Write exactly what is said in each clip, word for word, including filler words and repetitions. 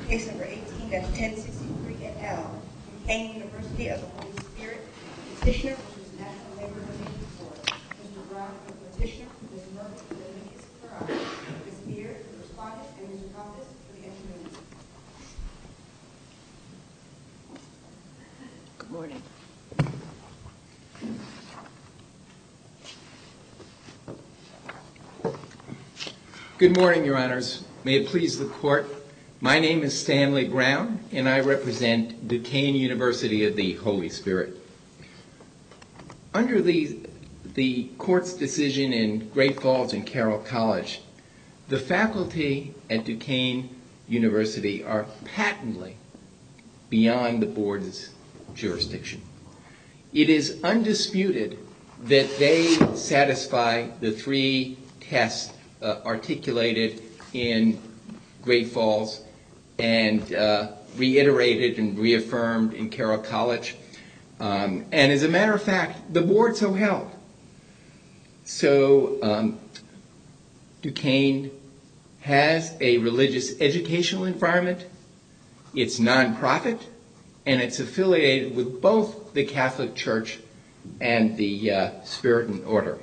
Case number eighteen dash ten sixty-three et al. Duquesne University of the Holy Spirit. Petitioner versus National Labor Relations Board. Mister Brown for the petitioner, Miz Murphy for the amicus curiae, Miz Beard for the respondent, and Mister Compass for the intervener. Good morning. Good morning, Your Honors. May it please the Court. My name is Stanley Brown, and I represent Duquesne University of the Holy Spirit. Under the, the Court's decision in Great Falls and Carroll College, the faculty at Duquesne University are patently beyond the Board's jurisdiction. It is undisputed that they satisfy the three tests uh, articulated in Great Falls and uh, reiterated and reaffirmed in Carroll College. Um, and as a matter of fact, the Board so held. So um, Duquesne has a religious educational environment, it's nonprofit, and it's affiliated with both the Catholic Church and the uh, Spirit and Order.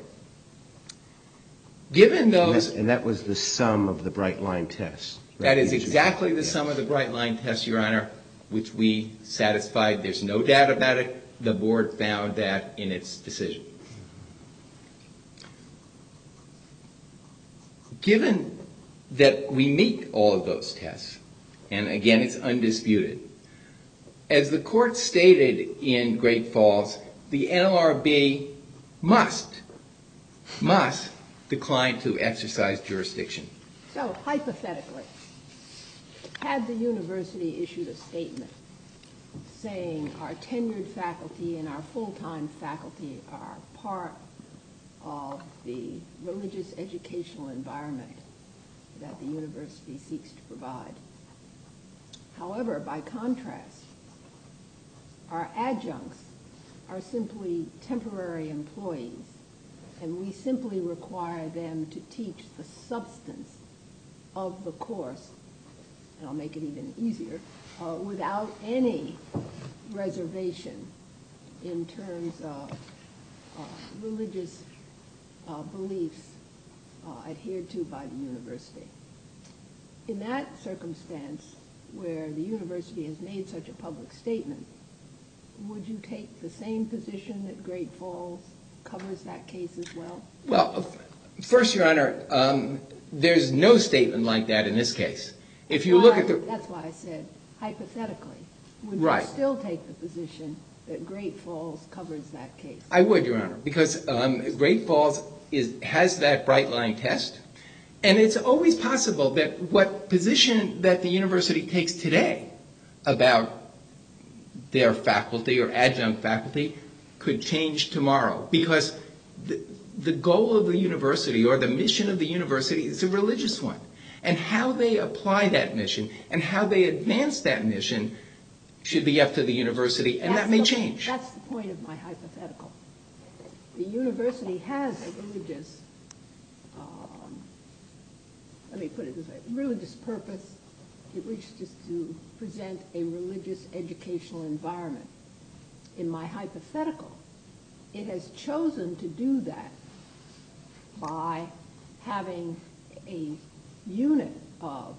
Given those... And that, and that was the sum of the Bright Line test. Right? That is exactly the sum of the Bright Line test, Your Honor, which we satisfied. There's no doubt about it. The Board found that in its decision. Given that we meet all of those tests, and again, it's undisputed, as the Court stated in Great Falls, the N L R B must, must decline to exercise jurisdiction. So, hypothetically, had the university issued a statement saying our tenured faculty and our full-time faculty are part of the religious educational environment that the university seeks to provide. However, by contrast, our adjuncts are simply temporary employees, and we simply require them to teach the substance of the course, and I'll make it even easier, uh, without any reservation in terms of uh, religious uh, beliefs uh, adhered to by the university. In that circumstance, where the university has made such a public statement, would you take the same position that Great Falls covers that case as well? Well, first, Your Honor, um, there's no statement like that in this case. If you look at the... That's why I said, hypothetically, would Right. you still take the position that Great Falls covers that case? I would, Your Honor, because um, Great Falls is, has that bright line test, and it's always possible that what position that the university takes today about their faculty or adjunct faculty could change tomorrow, because the, the goal of the university or the mission of the university is a religious one. And how they apply that mission and how they advance that mission should be up to the university, and That's that may the, change. That's the point of my hypothetical. The university has a religious, um, let me put it this way, religious purpose. It wishes to present a religious educational environment. In my hypothetical, it has chosen to do that by having a unit of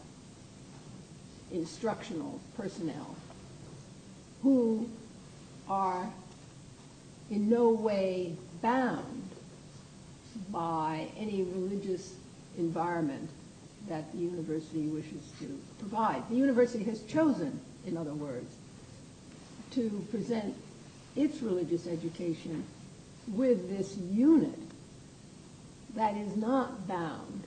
instructional personnel who are in no way bound by any religious environment that the university wishes to provide. The university has chosen, in other words, to present its religious education with this unit that is not bound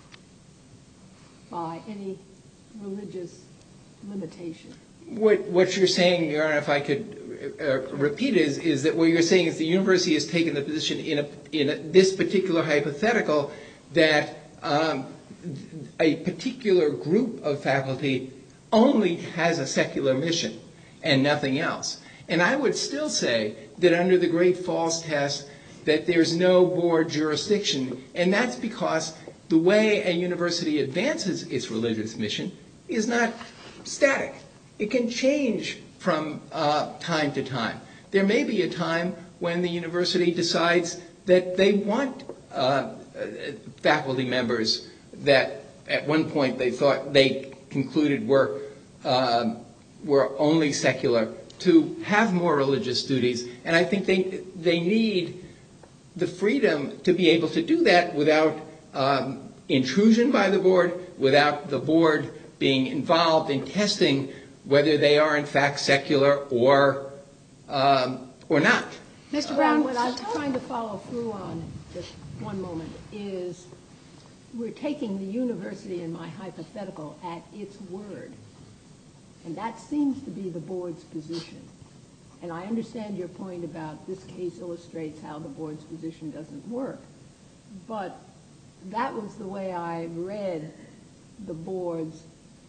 by any religious limitation. What, what you're saying, Your Honor, if I could uh, repeat, is, is that what you're saying is the university has taken the position in, a, in a, this particular hypothetical that um, a particular group of faculty only has a secular mission and nothing else. And I would still say that under the Great Falls test that there's no board jurisdiction, and that's because the way a university advances its religious mission is not static. It can change from uh, time to time. There may be a time when the university decides that they want uh, faculty members that at one point they thought they concluded were uh, were only secular to have more religious duties, and I think they they need the freedom to be able to do that without um, intrusion by the board, without the board being involved in testing whether they are in fact secular or um, or not. Mister Brown, what I'm trying to follow through on, just one moment, is we're taking the university in my hypothetical at its word. And that seems to be the board's position. And I understand your point about this case illustrates how the board's position doesn't work. But that was the way I read the board's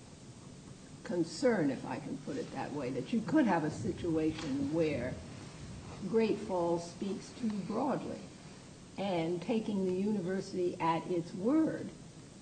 concern, if I can put it that way, that you could have a situation where Great Falls speaks too broadly, and taking the university at its word,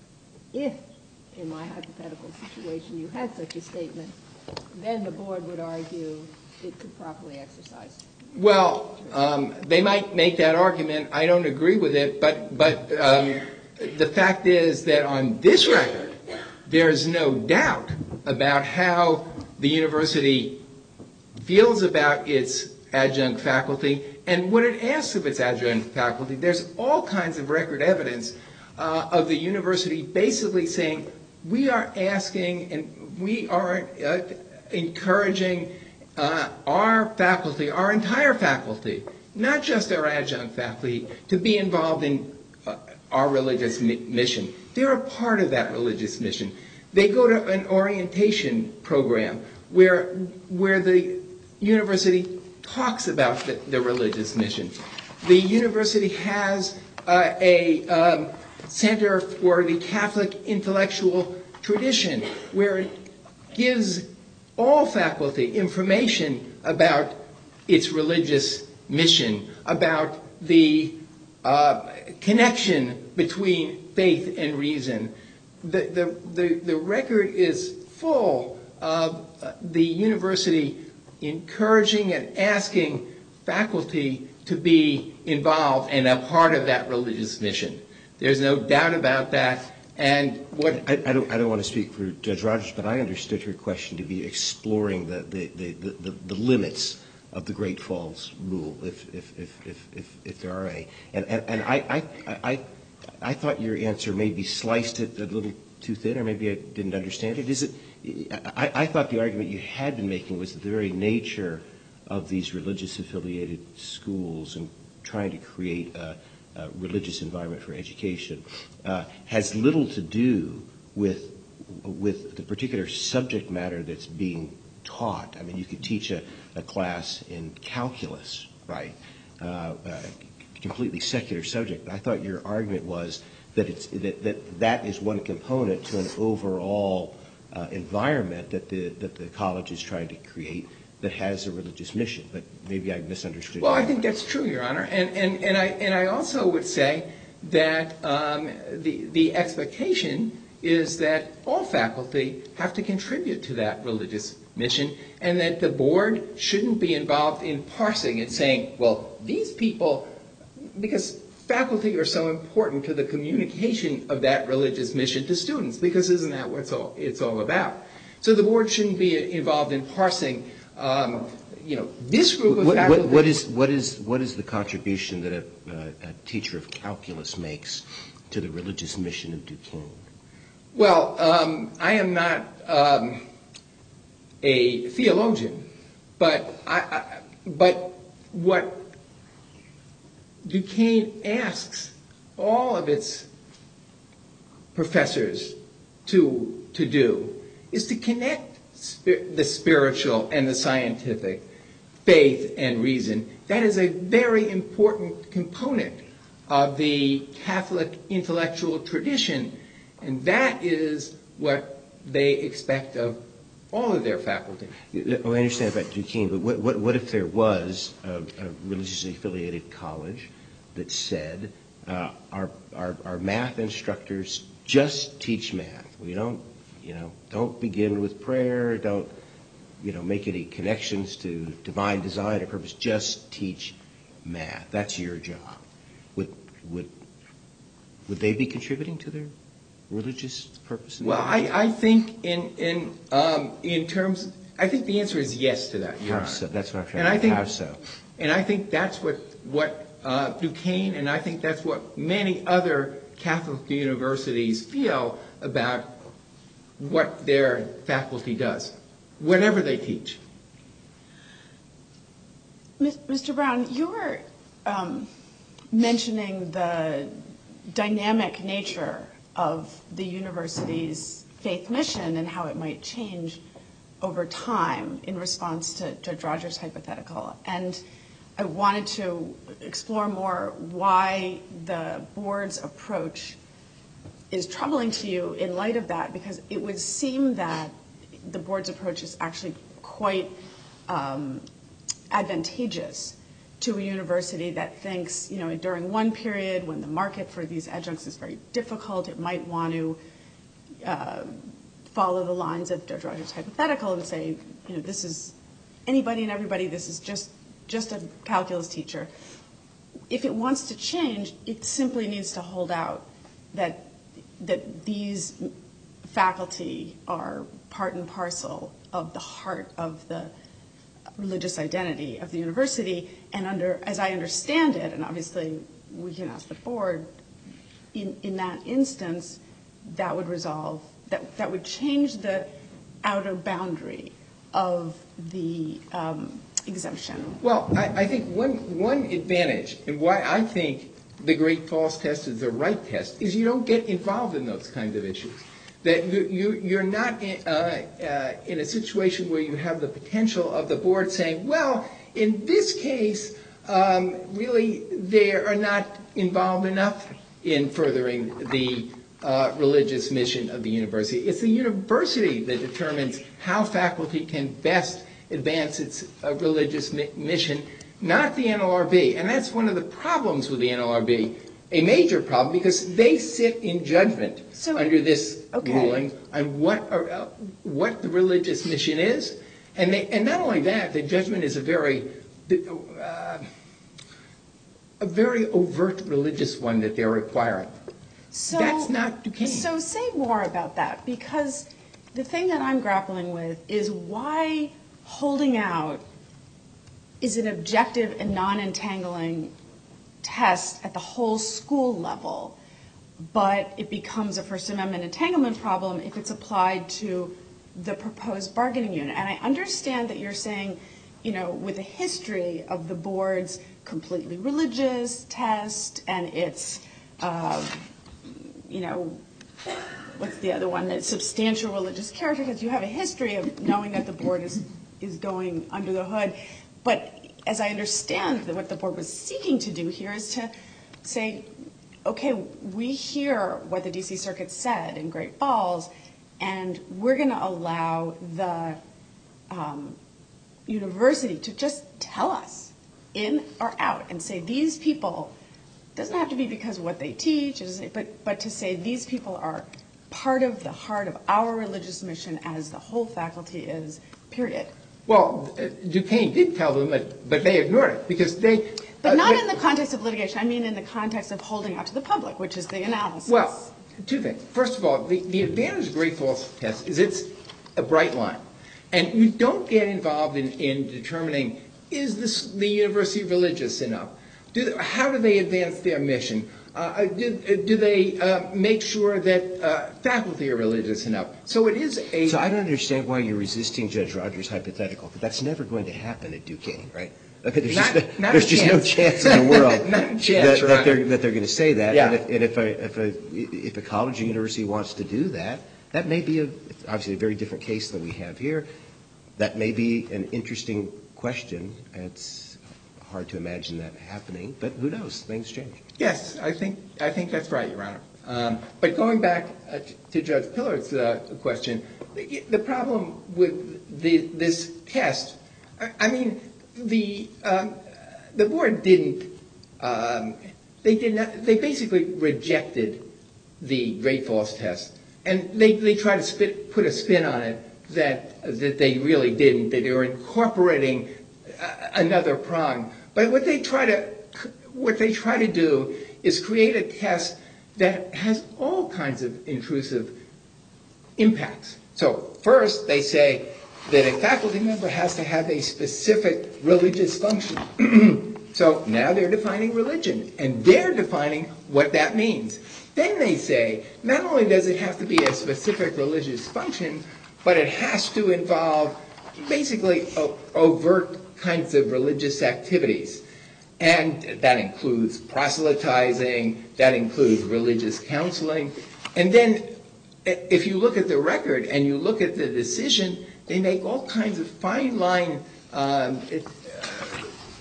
if, in my hypothetical situation, you had such a statement, then the board would argue it could properly exercise. Well, um, they might make that argument. I don't agree with it, but, but um, the fact is that on this record, there's no doubt about how the university feels about its adjunct faculty and what it asks of its adjunct faculty. There's all kinds of record evidence uh, of the university basically saying, we are asking and we are uh, encouraging uh, our faculty, our entire faculty, not just our adjunct faculty, to be involved in uh, our religious mi- mission. They're a part of that religious mission. They go to an orientation program where, where the university talks about the, the religious mission. The university has uh, a um, Center for the Catholic Intellectual Tradition where it gives all faculty information about its religious mission, about the uh, connection between faith and reason. The, the, the, the record is full of uh, the university encouraging and asking faculty to be involved and a part of that religious mission. There's no doubt about that. And what I, I don't I don't want to speak for Judge Rogers, but I understood her question to be exploring the the, the, the, the limits of the Great Falls rule, if if if if if, if there are any. And and, and I, I I I thought your answer maybe sliced it a little too thin, or maybe I didn't understand it. Is it? I, I thought the argument you had been making was that the very nature of these religious affiliated schools and trying to create a, a religious environment for education uh, has little to do with with the particular subject matter that's being taught. I mean, you could teach a, a class in calculus, right? Uh, uh, completely secular subject. I thought your argument was that it's that that, that is one component to an overall Uh, environment that the that the college is trying to create that has a religious mission. But maybe I misunderstood. Well, I think that's true, Your Honor, and and and I and I also would say that um, the the expectation is that all faculty have to contribute to that religious mission, and that the board shouldn't be involved in parsing and saying, well, these people, because faculty are so important to the communication of that religious mission to students, because isn't that what it's all, it's all about? So the board shouldn't be involved in parsing, um, you know, this group of what, faculty. What, what, is, what, is, what is the contribution that a, uh, a teacher of calculus makes to the religious mission of Duquesne? Well, um, I am not um, a theologian, but I, I, but what Duquesne asks all of its professors to to do is to connect spir- the spiritual and the scientific, faith and reason. That is a very important component of the Catholic intellectual tradition, and that is what they expect of all of their faculty. Oh, I understand about Duquesne, but what, what, what if there was a, a religiously affiliated college that said uh, our, our our math instructors just teach math. We don't You know, don't begin with prayer. Don't, you know, make any connections to divine design or purpose. Just teach math. That's your job. Would would would they be contributing to their religious purpose? Well, I, I think in in um, in terms, I think the answer is yes to that. Your How so? That's what I'm trying and to I think, How so? And I think that's what what uh, Duquesne, and I think that's what many other Catholic universities feel about what their faculty does, whatever they teach. Mister Brown, you're um, mentioning the dynamic nature of the university's faith mission and how it might change over time in response to Judge Rogers' hypothetical. And I wanted to explore more why the board's approach is troubling to you in light of that, because it would seem that the board's approach is actually quite um, advantageous to a university that thinks, you know, during one period when the market for these adjuncts is very difficult, it might want to uh, follow the lines of Judge Rogers' hypothetical and say, you know, this is anybody and everybody, this is just, just a calculus teacher. If it wants to change, it simply needs to hold out that that these faculty are part and parcel of the heart of the religious identity of the university, and under, as I understand it, and obviously we can ask the board, in, in that instance, that would resolve, that, that would change the outer boundary of the um, exemption. Well, I, I think one one advantage, and why I think the Great Falls Test is the right test, is you don't get involved in those kinds of issues. That you, you, you're not in, uh, uh, in a situation where you have the potential of the board saying, well, in this case, um, really they are not involved enough in furthering the uh, religious mission of the university. It's the university that determines how faculty can best advance its uh, religious mi- mission, not the N L R B. And that's one of the problems with the N L R B, a major problem, because they sit in judgment So- under this okay. ruling on what are, uh, what the religious mission is. And, they, and not only that, the judgment is a very, uh, a very overt religious one that they're requiring. So, That's not Duquesne. So say more about that, because the thing that I'm grappling with is why holding out is an objective and non-entangling test at the whole school level, but it becomes a First Amendment entanglement problem if it's applied to the proposed bargaining unit. And I understand that you're saying, you know, with a history of the board's completely religious test and its, uh, you know, what's the other one, that substantial religious character test, you have a history of knowing that the board is, is going under the hood. But as I understand that what the board was seeking to do here is to say, okay, we hear what the D C Circuit said in Great Falls, and we're going to allow the um, university to just tell us in or out and say these people, doesn't have to be because of what they teach, but, but to say these people are part of the heart of our religious mission as the whole faculty is, period. Well, uh, Duquesne did tell them, but, but they ignored it because they... But uh, not they, in the context of litigation. I mean in the context of holding out to the public, which is the analysis. Well, two things. First of all, the, the advantage of the Great Falls Test is it's a bright line. And you don't get involved in, in determining, is this, the university religious enough? Do, how do they advance their mission? Uh, do, do they uh, make sure that uh, faculty are religious enough? So it is a... So I don't understand why you're resisting Judge Rogers' hypothetical, because that's never going to happen at Duquesne, right? Okay, there's Not- just, not there's a just chance. no chance in the world Not a chance, that, Your that, they're, Honor. that they're going to say that. Yeah. And, if, and if, a, if, a, if a college or university wants to do that, that may be a, obviously a very different case than we have here. That may be an interesting question. It's hard to imagine that happening, but who knows? Things change. Yes, I think I think that's right, Your Honor. Um, but going back uh, to Judge Pillard's uh, question, the, the problem with the, this test, I, I mean, the um, the board didn't. Um, they did not. They basically rejected the Great Falls Test and they, they try to spit, put a spin on it that, that they really didn't, that they were incorporating uh, another prong. But what they try to, what they try to do is create a test that has all kinds of intrusive impacts. So first, they say that a faculty member has to have a specific religious function. So now they're defining religion, and they're defining what that means. Then they say, not only does it have to be a specific religious function, but it has to involve basically overt kinds of religious activities. And that includes proselytizing, that includes religious counseling. And then if you look at the record and you look at the decision, they make all kinds of fine line um, it, uh,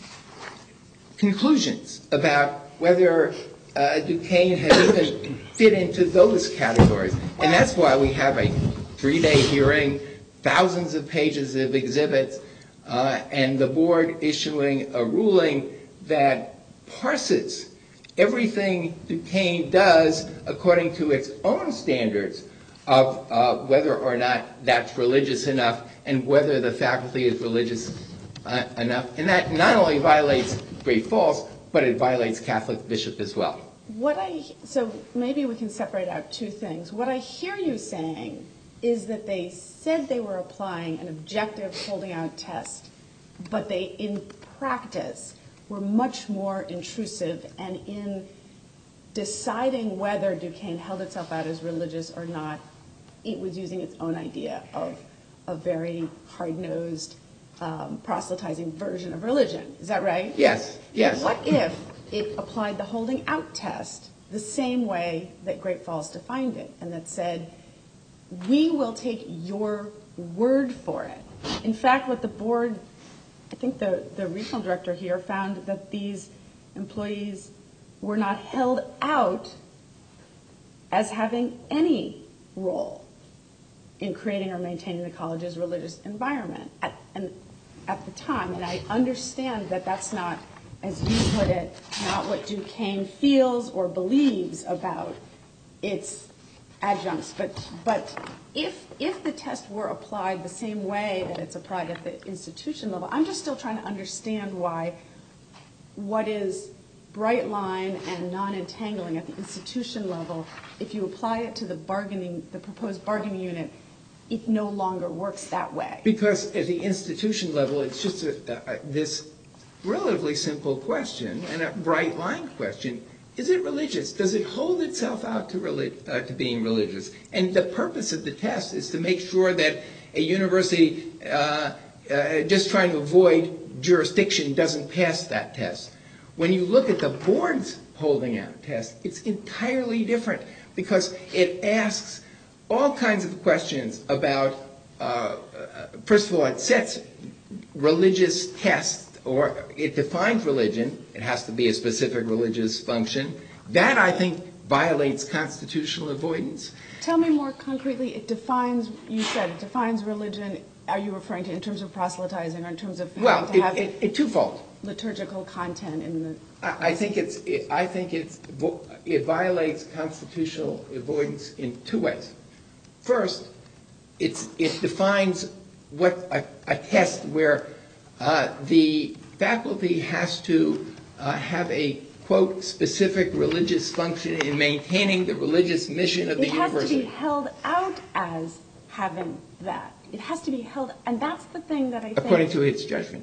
conclusions about whether uh, Duquesne has even fit into those categories. And that's why we have a three-day hearing, thousands of pages of exhibits, uh, and the board issuing a ruling that parses everything Duquesne does according to its own standards of uh, whether or not that's religious enough and whether the faculty is religious uh, enough. And that not only violates Great Falls, but it violates Catholic Bishop as well. What I, so maybe we can separate out two things. What I hear you saying is that they said they were applying an objective holding out test, but they, in practice, were much more intrusive, and in deciding whether Duquesne held itself out as religious or not, it was using its own idea of a very hard-nosed, um, proselytizing version of religion. Is that right? Yes, yes. What if it applied the holding out test the same way that Great Falls defined it, and that said, we will take your word for it? In fact, what the board, I think the, the regional director here found that these employees were not held out as having any role in creating or maintaining the college's religious environment at, and at the time. And I understand that that's not, as you put it, not what Duquesne feels or believes about its adjuncts. But, but if, if the test were applied the same way that it's applied at the institution level, I'm just still trying to understand why what is bright line and non-entangling at the institution level, if you apply it to the bargaining, the proposed bargaining unit, it no longer works that way. Because at the institution level, it's just a, a, this relatively simple question and a bright line question. Is it religious? Does it hold itself out to, relig- uh, to being religious? And the purpose of the test is to make sure that a university uh, uh, just trying to avoid jurisdiction doesn't pass that test. When you look at the board's holding out test, it's entirely different because it asks all kinds of questions about, uh, uh, first of all, it sets religious tests, or it defines religion. It has to be a specific religious function. That, I think, violates constitutional avoidance. Tell me more concretely, it defines, you said it defines religion. Are you referring to in terms of proselytizing or in terms of having well, to it, have it, it twofold. liturgical content in the... I, I think it's, it, I think it's, it violates constitutional avoidance in two ways. First, it's, it defines what a, a test where uh, the faculty has to uh, have a, quote, specific religious function in maintaining the religious mission of the university. It has to be held out as having that. It has to be held, and that's the thing that I think... According to its judgment.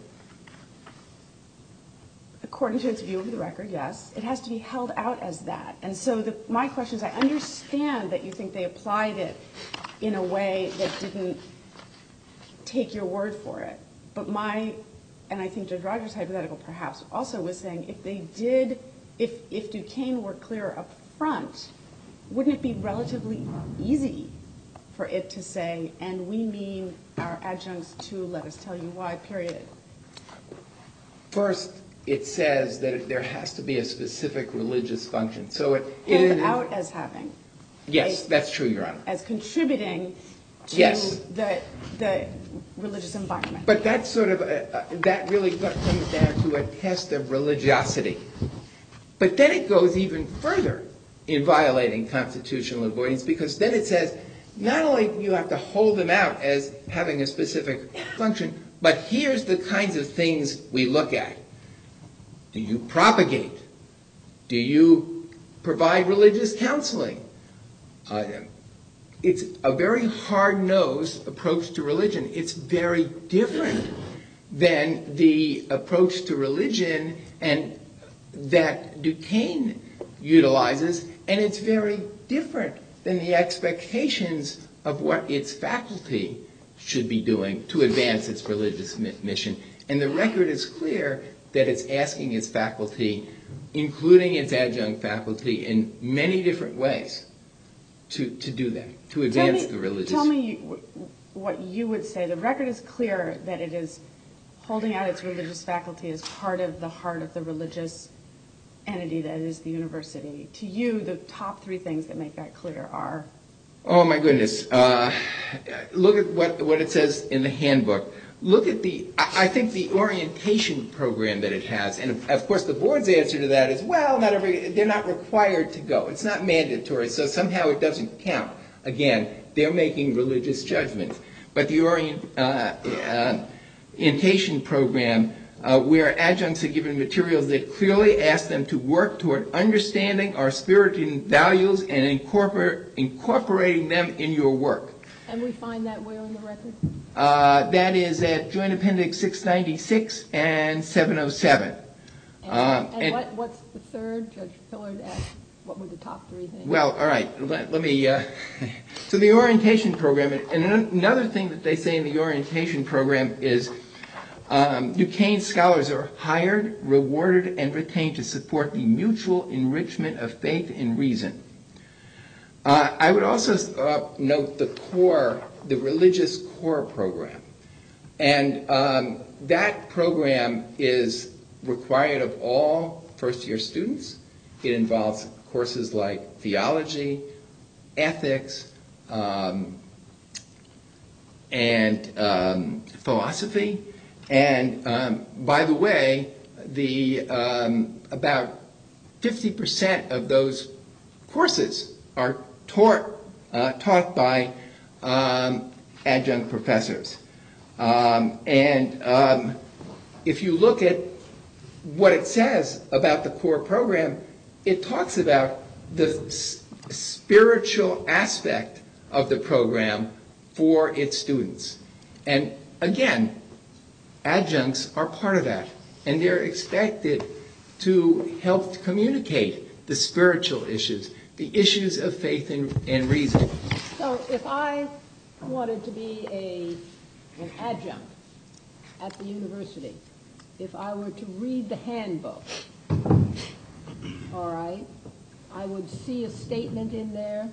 According to its view of the record, yes. It has to be held out as that. And so the, my question is, I understand that you think they applied it in a way that didn't take your word for it. But my, and I think Judge Rogers' hypothetical perhaps also was saying, if they did, if, if Duquesne were clear up front, wouldn't it be relatively easy for it to say, and we mean our adjuncts to let us tell you why, period? First, it says that there has to be a specific religious function. So it Held it, out as having. Yes, a, that's true, Your Honor. As contributing to yes. the the religious environment. But that's sort of a, uh, that really comes down to a test of religiosity. But then it goes even further in violating constitutional avoidance, because then it says not only do you have to hold them out as having a specific function, but here's the kinds of things we look at. Do you propagate? Do you provide religious counseling? Uh, it's a very hard-nosed approach to religion. It's very different than the approach to religion and that Duquesne utilizes, and it's very different than the expectations of what its faculty should be doing to advance its religious mi- mission. And the record is clear that it's asking its faculty, including its adjunct faculty, in many different ways to, to do that, to advance tell me, the religious. Tell me what you would say. The record is clear that it is holding out its religious faculty as part of the heart of the religious entity that is the university. To you, the top three things that make that clear are? Oh, my goodness. Uh, look at what, what it says in the handbook. Look at the, I, I think the orientation program that it has, and of, of course the board's answer to that is, well, not every, they're not required to go. It's not mandatory, so somehow it doesn't count. Again, they're making religious judgments. But the orient, uh, uh, orientation program, uh, where adjuncts are given materials that clearly ask them to work toward understanding our spirit and values and incorporate, incorporating them in your work. And we find that where in the record? Uh, that is at Joint Appendix six ninety-six and seven oh seven. And, Um, and, and- what, what's the third? Judge Pillard asked, what were the top three things? Well, all right, let, let me, uh, so the orientation program, and another thing that they say in the orientation program is um, Duquesne scholars are hired, rewarded, and retained to support the mutual enrichment of faith and reason. Uh, I would also uh, note the core, the religious core program. And um, that program is required of all first-year students. It involves courses like theology, ethics, um, and um, philosophy. And um, by the way, the um, about fifty percent of those courses are taught uh, taught by um, adjunct professors. Um, and um, if you look at what it says about the core program, it talks about the s- spiritual aspect of the program for its students. And again, adjuncts are part of that, and they're expected to help communicate the spiritual issues, the issues of faith and, and reason. So if I wanted to be a, an adjunct at the university, if I were to read the handbook, all right, I would see a statement in there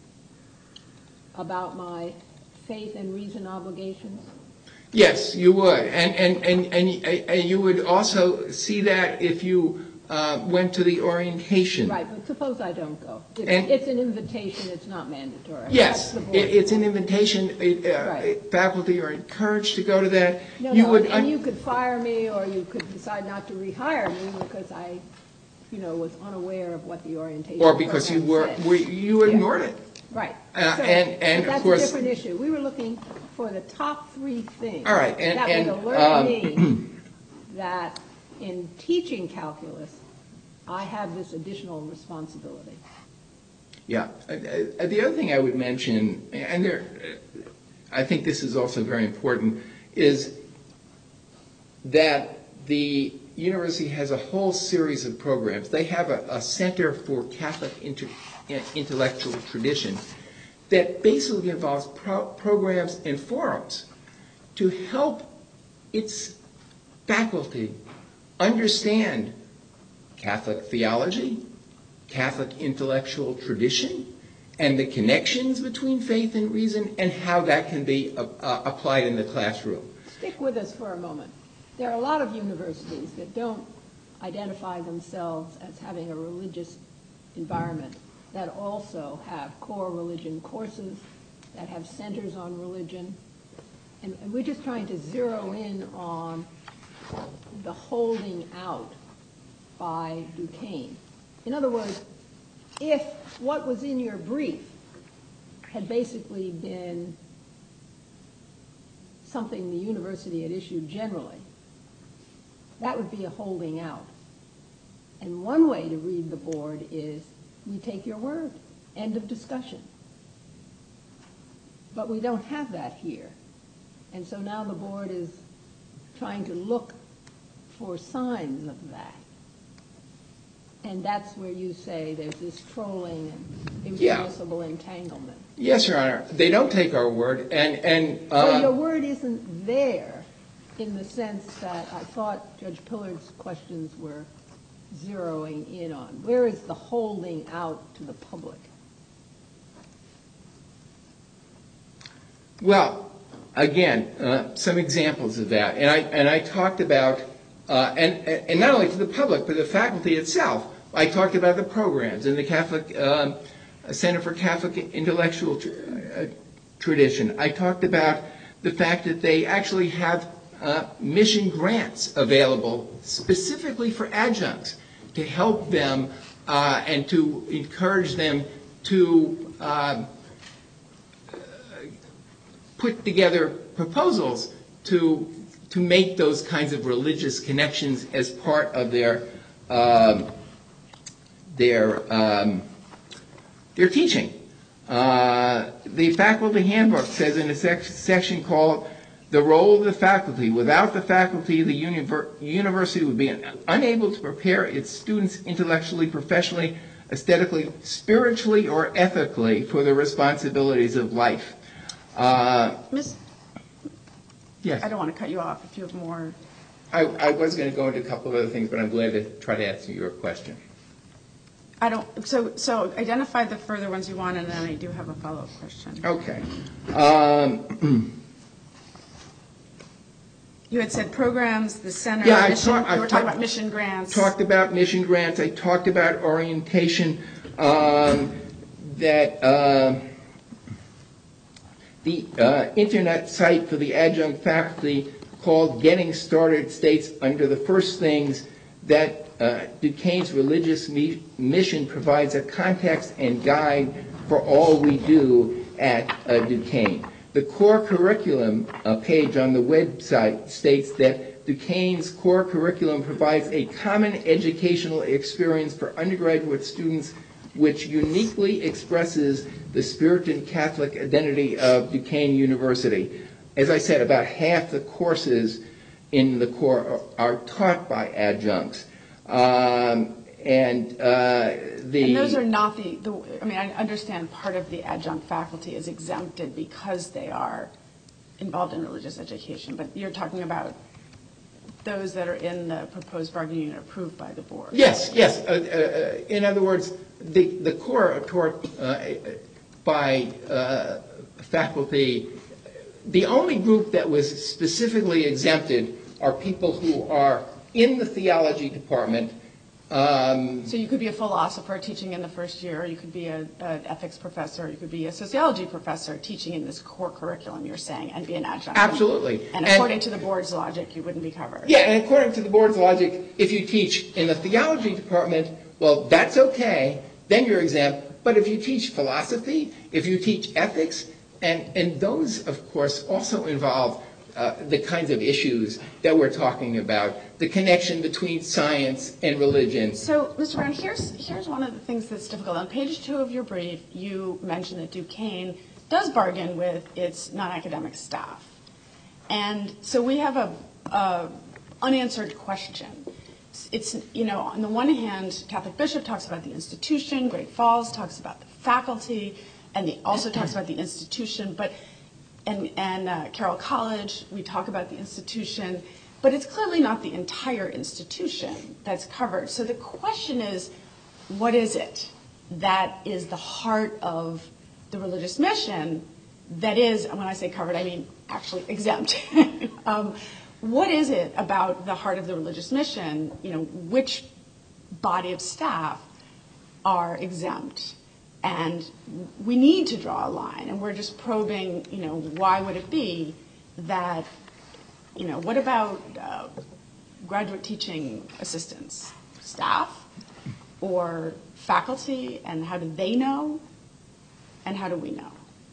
about my faith and reason obligations. Yes, you would. And, and, and, and, and you would also see that if you uh, went to the orientation. Right, but suppose I don't go. It's, And- it's an invitation, it's not mandatory. Yes, That's the it, board. it's an invitation. It, uh, Right. Faculty are encouraged to go to that. No, you no, would and un- you could fire me, or you could decide not to rehire me because I, you know, was unaware of what the orientation or because you program were, said. were you ignored it. Right. Uh, So, and- and but of course- that's a different issue. We were looking for the top three things. All right, and- that and, would alert um, me that in teaching calculus, I have this additional responsibility. Yeah. Uh, uh, the other thing I would mention, and there, uh, I think this is also very important, is that the university has a whole series of programs. They have a, a Center for Catholic Inter, Intellectual Tradition that basically involves pro- programs and forums to help its faculty understand Catholic theology, Catholic intellectual tradition, and the connections between faith and reason, and how that can be uh, uh, applied in the classroom. Stick with us for a moment. There are a lot of universities that don't identify themselves as having a religious environment that also have core religion courses, that have centers on religion. And, and we're just trying to zero in on the holding out by Duquesne. In other words, if what was in your brief had basically been something the university had issued generally, that would be a holding out. And one way to read the board is, we take your word, end of discussion. But we don't have that here. And so now the board is trying to look for signs of that. And that's where you say there's this trolling and Yeah. impermissible entanglement. Yes, Your Honor. They don't take our word, and and uh, Well, your word isn't there in the sense that I thought Judge Pillard's questions were zeroing in on. Where is the holding out to the public? Well, again, uh, some examples of that, and I and I talked about, uh, and and not only to the public but the faculty itself. I talked about the programs in the Catholic um, Center for Catholic Intellectual tr- uh, Tradition. I talked about the fact that they actually have uh, mission grants available specifically for adjuncts to help them uh, and to encourage them to uh, put together proposals to to make those kinds of religious connections as part of their um, their um, their teaching. Uh, the faculty handbook says in a sec- section called "The Role of the Faculty." Without the faculty, the univer- university would be unable to prepare its students intellectually, professionally, aesthetically, spiritually, or ethically for the responsibilities of life. Uh, Miss, yes. I don't want to cut you off if you have more. I, I was going to go into a couple of other things, but I'm glad to try to answer your question. I don't. So so identify the further ones you want, and then I do have a follow-up question. Okay. Um, You had said programs, the center, Yeah, I mission, talk- I you were talking talk- about mission grants. talked about mission grants. I talked about orientation. Um, that uh, the uh, internet site for the adjunct faculty called Getting Started states under the first things that uh, Duquesne's religious me- mission provides a context and guide for all we do at uh, Duquesne. The core curriculum uh, page on the website states that Duquesne's core curriculum provides a common educational experience for undergraduate students which uniquely expresses the spirit and Catholic identity of Duquesne University. As I said, about half the courses in the core are, are taught by adjuncts. Um, and uh, the And those are not the, the, I mean, I understand part of the adjunct faculty is exempted because they are involved in religious education, but you're talking about those that are in the proposed bargaining unit approved by the board. Yes, yes. Uh, uh, in other words, the, the core are taught uh, by uh, faculty. The only group that was specifically exempted are people who are in the theology department. Um, So you could be a philosopher teaching in the first year, or you could be a, an ethics professor, or you could be a sociology professor teaching in this core curriculum, you're saying, and be an adjunct. Absolutely. And, and And- according to the board's logic, you wouldn't be covered. Yeah, and according to the board's logic, if you teach in the theology department, well, that's okay, then you're exempt. But if you teach philosophy, if you teach ethics, and, and those, of course, also involve uh, the kinds of issues that we're talking about, the connection between science and religion. So, Mister Brown, here's, here's one of the things that's difficult. On page two of your brief, you mentioned that Duquesne does bargain with its non-academic staff. And so we have a, a unanswered question. It's, you know, on the one hand, Catholic Bishop talks about the institution, Great Falls talks about the faculty, and he also talks about the institution, but, and, and uh, Carroll College, we talk about the institution, but it's clearly not the entire institution that's covered. So the question is, what is it that is the heart of the religious mission that is, and when I say covered, I mean actually exempt. um, what is it about the heart of the religious mission, you know, which body of staff are exempt? And we need to draw a line, and we're just probing, you know, why would it be that, you know, what about uh, graduate teaching assistants, staff, or faculty, and how do they know, and how do we know?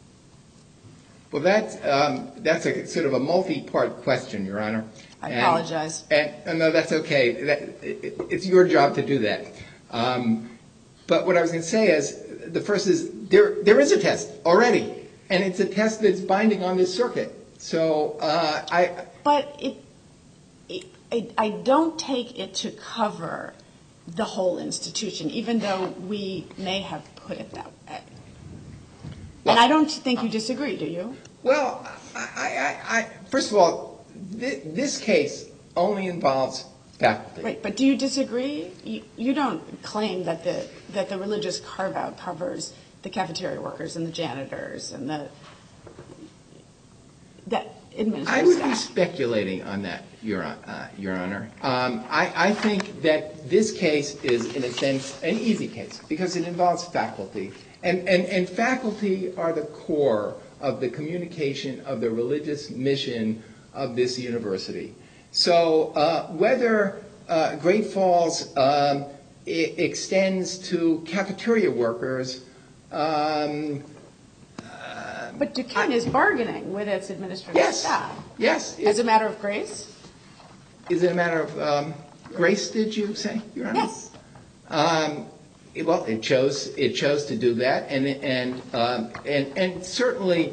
Well, that's, um, that's a sort of a multi-part question, Your Honor. I And- apologize. And, and no, that's okay. That, it, it's your job to do that. Um, but what I was going to say is, the first is, there there is a test already, and it's a test that's binding on this circuit. So uh, I... But it, it, it, I don't take it to cover the whole institution, even though we may have put it that way. Well, and I don't think you disagree, do you? Well, I, I, I, first of all, th- this case only involves faculty. Right, but do you disagree? You, you don't claim that the that the religious carve-out covers the cafeteria workers and the janitors and the that administrative I would staff. be speculating on that, Your, uh, Your Honor. Um, I, I think that this case is, in a sense, an easy case because it involves faculty. And, and, and faculty are the core of the communication of the religious mission of this university. So uh, whether uh, Great Falls um, I- extends to cafeteria workers, um, But Duquesne is bargaining with its administrative yes, staff. yes. As a matter of grace? Is it a matter of um, grace, did you say, Your Honor? Yes. Um, it- well, it chose it chose to do that, and and um, and and certainly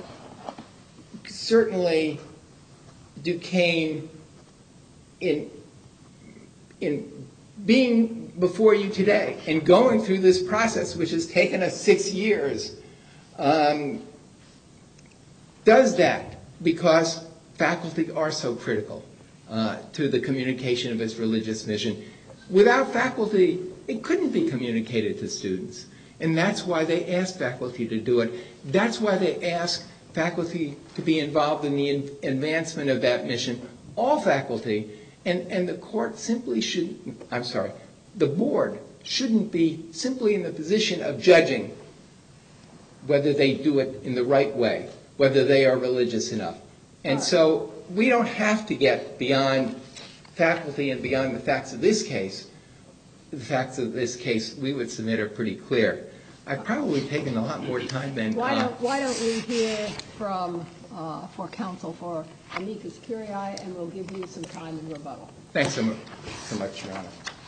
certainly Duquesne in in being before you today and going through this process, which has taken us six years, um, does that because faculty are so critical uh, to the communication of its religious mission. Without faculty, it couldn't be communicated to students. And that's why they ask faculty to do it. That's why they ask faculty to be involved in the in- advancement of that mission. All faculty, and, and the court simply should, I'm sorry, the board shouldn't be simply in the position of judging whether they do it in the right way, whether they are religious enough. And so we don't have to get beyond faculty and beyond the facts of this case. The facts of this case we would submit are pretty clear. I've probably taken a lot more time than... Why uh, don't, why don't we hear from, uh, for counsel for amicus curiae, and we'll give you some time in rebuttal. Thanks so much, so much, Your Honor.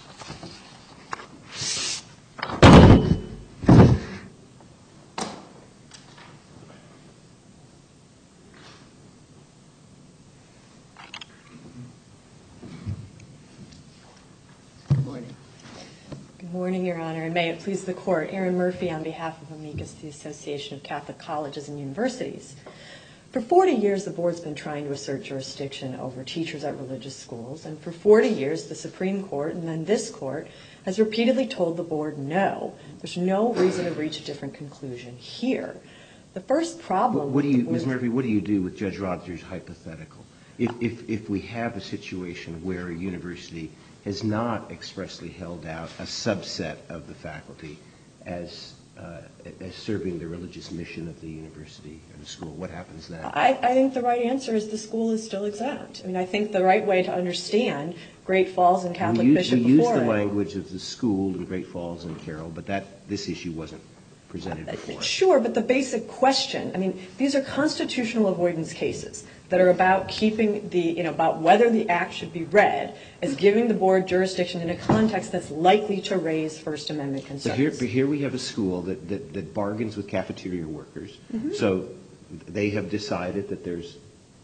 Good morning. Good morning, Your Honor, and may it please the Court. Erin Murphy on behalf of Amicus, the Association of Catholic Colleges and Universities. For forty years, the Board's been trying to assert jurisdiction over teachers at religious schools, and for forty years, the Supreme Court, and then this Court, has repeatedly told the Board no. There's no reason to reach a different conclusion here. The first problem... What do you, with, Miz Murphy, what do you do with Judge Rogers' hypothetical? If, if, if we have a situation where a university has not expressly held out a subset of the faculty as uh, as serving the religious mission of the university or the school, what happens then? I, I think the right answer is the school is still exempt. I mean, I think the right way to understand Great Falls and Catholic we use, Bishop we use before the it- language of the school in Great Falls and Carroll, but that this issue wasn't presented before. Sure, but the basic question, I mean, these are constitutional avoidance cases that are about keeping the, you know, about whether the act should be read as giving the Board jurisdiction in a context that's likely to raise First Amendment concerns. But here, but here we have a school that, that, that bargains with cafeteria workers. Mm-hmm. So they have decided that there's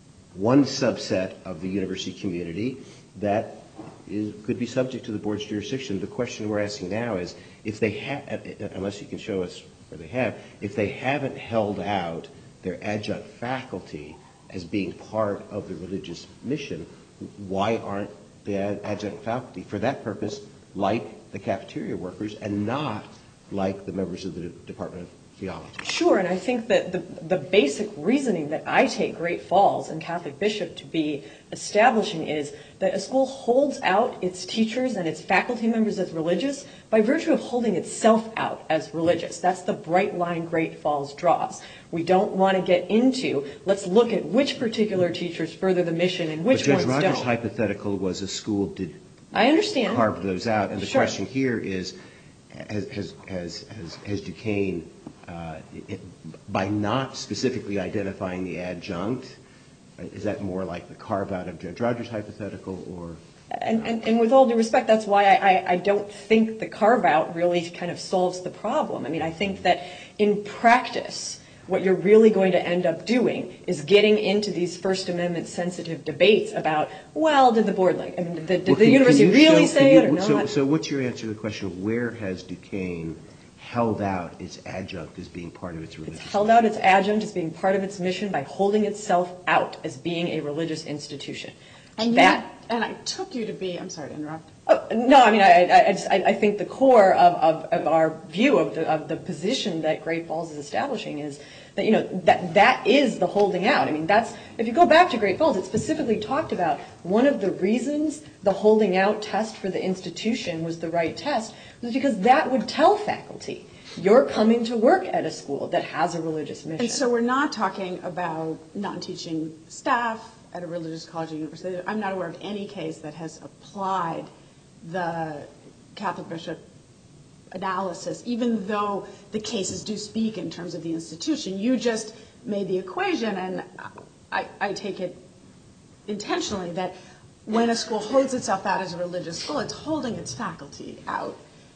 one subset of the university community that is, could be subject to the Board's jurisdiction. The question we're asking now is if they have, unless you can show us where they have, if they haven't held out their adjunct faculty as being part of the religious mission, why aren't the adjunct faculty for that purpose like the cafeteria workers and not like the members of the Department of Theology? Sure, and I think that the, the basic reasoning that I take Great Falls and Catholic Bishop to be establishing is that a school holds out its teachers and its faculty members as religious by virtue of holding itself out as religious. That's the bright line Great Falls draws. We don't want to get into, let's look at which particular teachers further the mission and which but ones Judge Rogers' don't. hypothetical was a school did I understand. carve those out, and the Sure. question here is, has has has has, has Duquesne uh, it, by not specifically identifying the adjunct, is that more like the carve-out of Judge Rogers' hypothetical, or? And, and, and with all due respect, that's why I, I, I don't think the carve-out really kind of solves the problem. I mean, I think that in practice, what you're really going to end up doing is getting into these First Amendment sensitive debates about, well, did the board like, I mean, did, did well, the can, university can really show, say you, it or not? So, so what's your answer to the question, where has Duquesne held out its adjunct as being part of its religious It's held out its adjunct as being part of its mission by holding itself out as being a religious institution. And that, you, and I took you to be, I'm sorry to interrupt. Oh, no, I mean, I, I, I, just, I, I think the core of, of, of our view of the, of the position that Great Falls is establishing is that, you know, that that is the holding out. I mean, that's, if you go back to Great Falls, it specifically talked about one of the reasons the holding out test for the institution was the right test was because that would tell faculty, you're coming to work at a school that has a religious mission. And so we're not talking about non-teaching staff at a religious college or university. I'm not aware of any case that has applied the Catholic bishop analysis, even though the cases do speak in terms of the institution. You just made the equation, and I, I take it intentionally, that when a school holds itself out as a religious school, it's holding its faculty out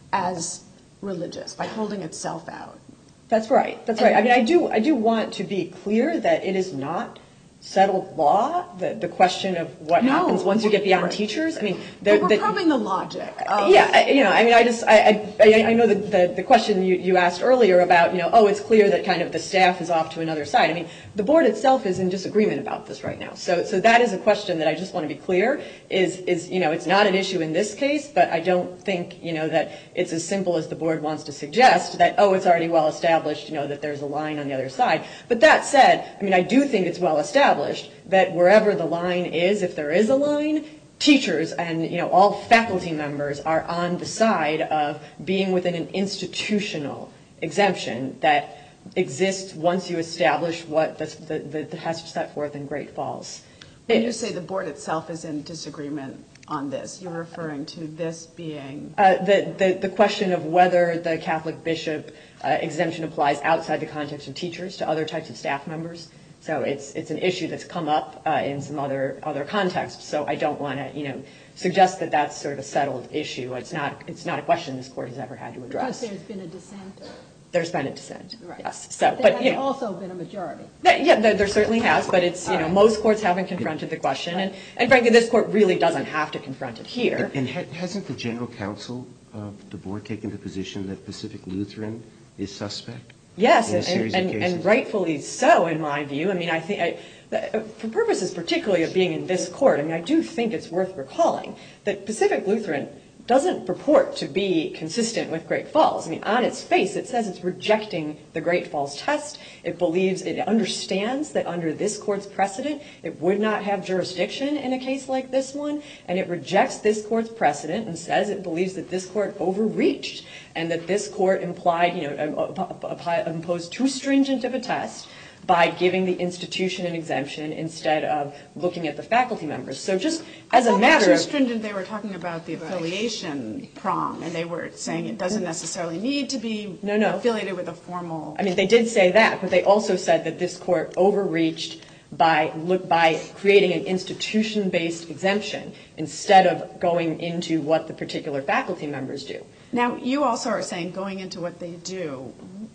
as religious by holding itself out. That's right. That's right. I mean, I do I do want to be clear that it is not settled law, the, the question of what no, happens once you get beyond right. teachers. I mean, but we're the, probing the logic. Of yeah, I, you know, I mean, I just, I, I, I know that the, the question you, you asked earlier about, you know, oh, it's clear that kind of the staff is off to another side. I mean, the board itself is in disagreement about this right now. So, so that is a question that I just want to be clear is, is, you know, it's not an issue in this case, but I don't think, you know, that it's as simple as the board wants to suggest that, oh, it's already well established, you know, that there's a line on the other side. But that said, I mean, I do think it's well established that wherever the line is, if there is a line, teachers and, you know, all faculty members are on the side of being within an institutional exemption that exists once you establish what the, the, the, the has set forth in Great Falls. When you say the board itself is in disagreement on this, you're referring to this being? Uh, the, the, the question of whether the Catholic bishop uh, exemption applies outside the context of teachers to other types of staff members. So it's it's an issue that's come up uh, in some other other contexts. So I don't want to, you know, suggest that that's sort of a settled issue. It's not it's not a question this court has ever had to address. Because there's been a dissent. There's been a dissent. Right. Yes. So, There but has you know, also been a majority. that, yeah, there, there certainly has. But it's you All know right. most courts haven't confronted the question, and and frankly, this court really doesn't have to confront it here. And ha- hasn't the general counsel of the board taken the position that Pacific Lutheran is suspect? Yes, in a and, series of and, cases? and rightfully so, in my view. I mean, I think, I, for purposes particularly of being in this court, I mean, I do think it's worth recalling that Pacific Lutheran doesn't purport to be consistent with Great Falls. I mean, on its face, it says it's rejecting the Great Falls test. It believes, it understands that under this court's precedent, it would not have jurisdiction in a case like this one, and it rejects this court's precedent and says it believes that this court overreached and that this court implied, you know, imposed too stringent of a test by giving the institution an exemption instead of looking at the faculty members. So just as a matter too of... stringent, they were talking about the affiliation prong, and they were saying it doesn't necessarily need to be No, no. affiliated with a formal... I mean, they did say that, but they also said that this court overreached by look by creating an institution-based exemption instead of going into what the particular faculty members do. Now, you also are saying going into what they do.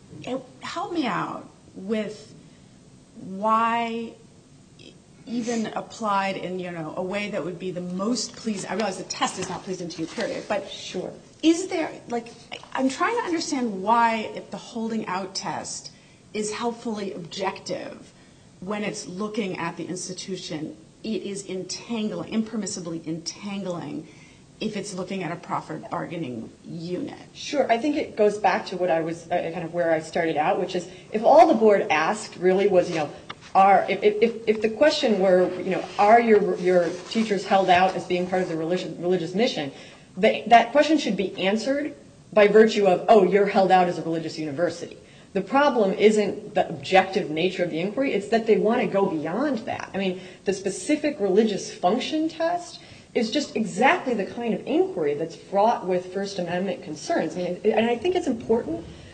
Help me out with why even applied in, you know, a way that would be the most pleasing. I realize the test is not pleasing to you, period. But Sure. is there, like, I'm trying to understand why if the holding out test is helpfully objective when it's looking at the institution, it is entangling, impermissibly entangling if it's looking at a proffered bargaining unit. Sure. I think it goes back to what I was uh, kind of where I started out, which is if all the board asked really was, you know, are if, if, if the question were, you know, are your your teachers held out as being part of the religious religious mission, the, that question should be answered by virtue of, oh, you're held out as a religious university. The problem isn't the objective nature of the inquiry, it's that they want to go beyond that. I mean, the specific religious function test is just exactly the kind of inquiry that's fraught with First Amendment concerns. I mean, and I think it's important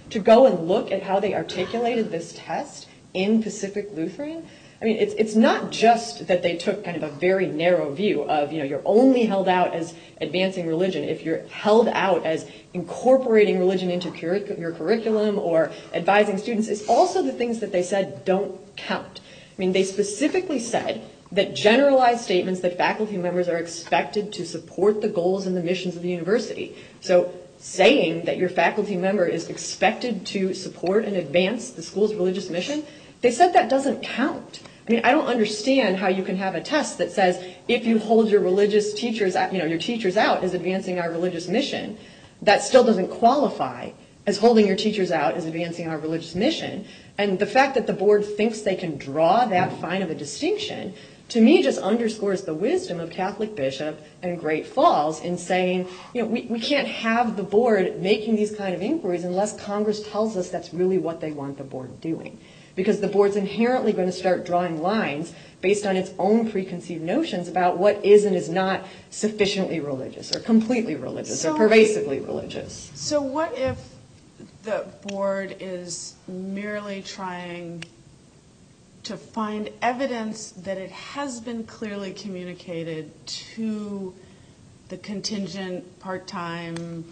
to go and look at how they articulated this test in Pacific Lutheran, I mean, it's it's not just that they took kind of a very narrow view of, you know, you're only held out as advancing religion if you're held out as incorporating religion into curric- your curriculum or advising students. It's also the things that they said don't count. I mean, they specifically said that generalized statements that faculty members are expected to support the goals and the missions of the university. So saying that your faculty member is expected to support and advance the school's religious mission, they said that doesn't count. I mean, I don't understand how you can have a test that says if you hold your religious teachers, you know, your teachers out as advancing our religious mission, that still doesn't qualify as holding your teachers out as advancing our religious mission. And the fact that the board thinks they can draw that fine of a distinction, to me, just underscores the wisdom of Catholic Bishop and Great Falls in saying, you know, we, we can't have the board making these kind of inquiries unless Congress tells us that's really what they want the board doing. Because the board's inherently going to start drawing lines based on its own preconceived notions about what is and is not sufficiently religious or completely religious So- or pervasively religious. So what if the board is merely trying to find evidence that it has been clearly communicated to the contingent, part-time,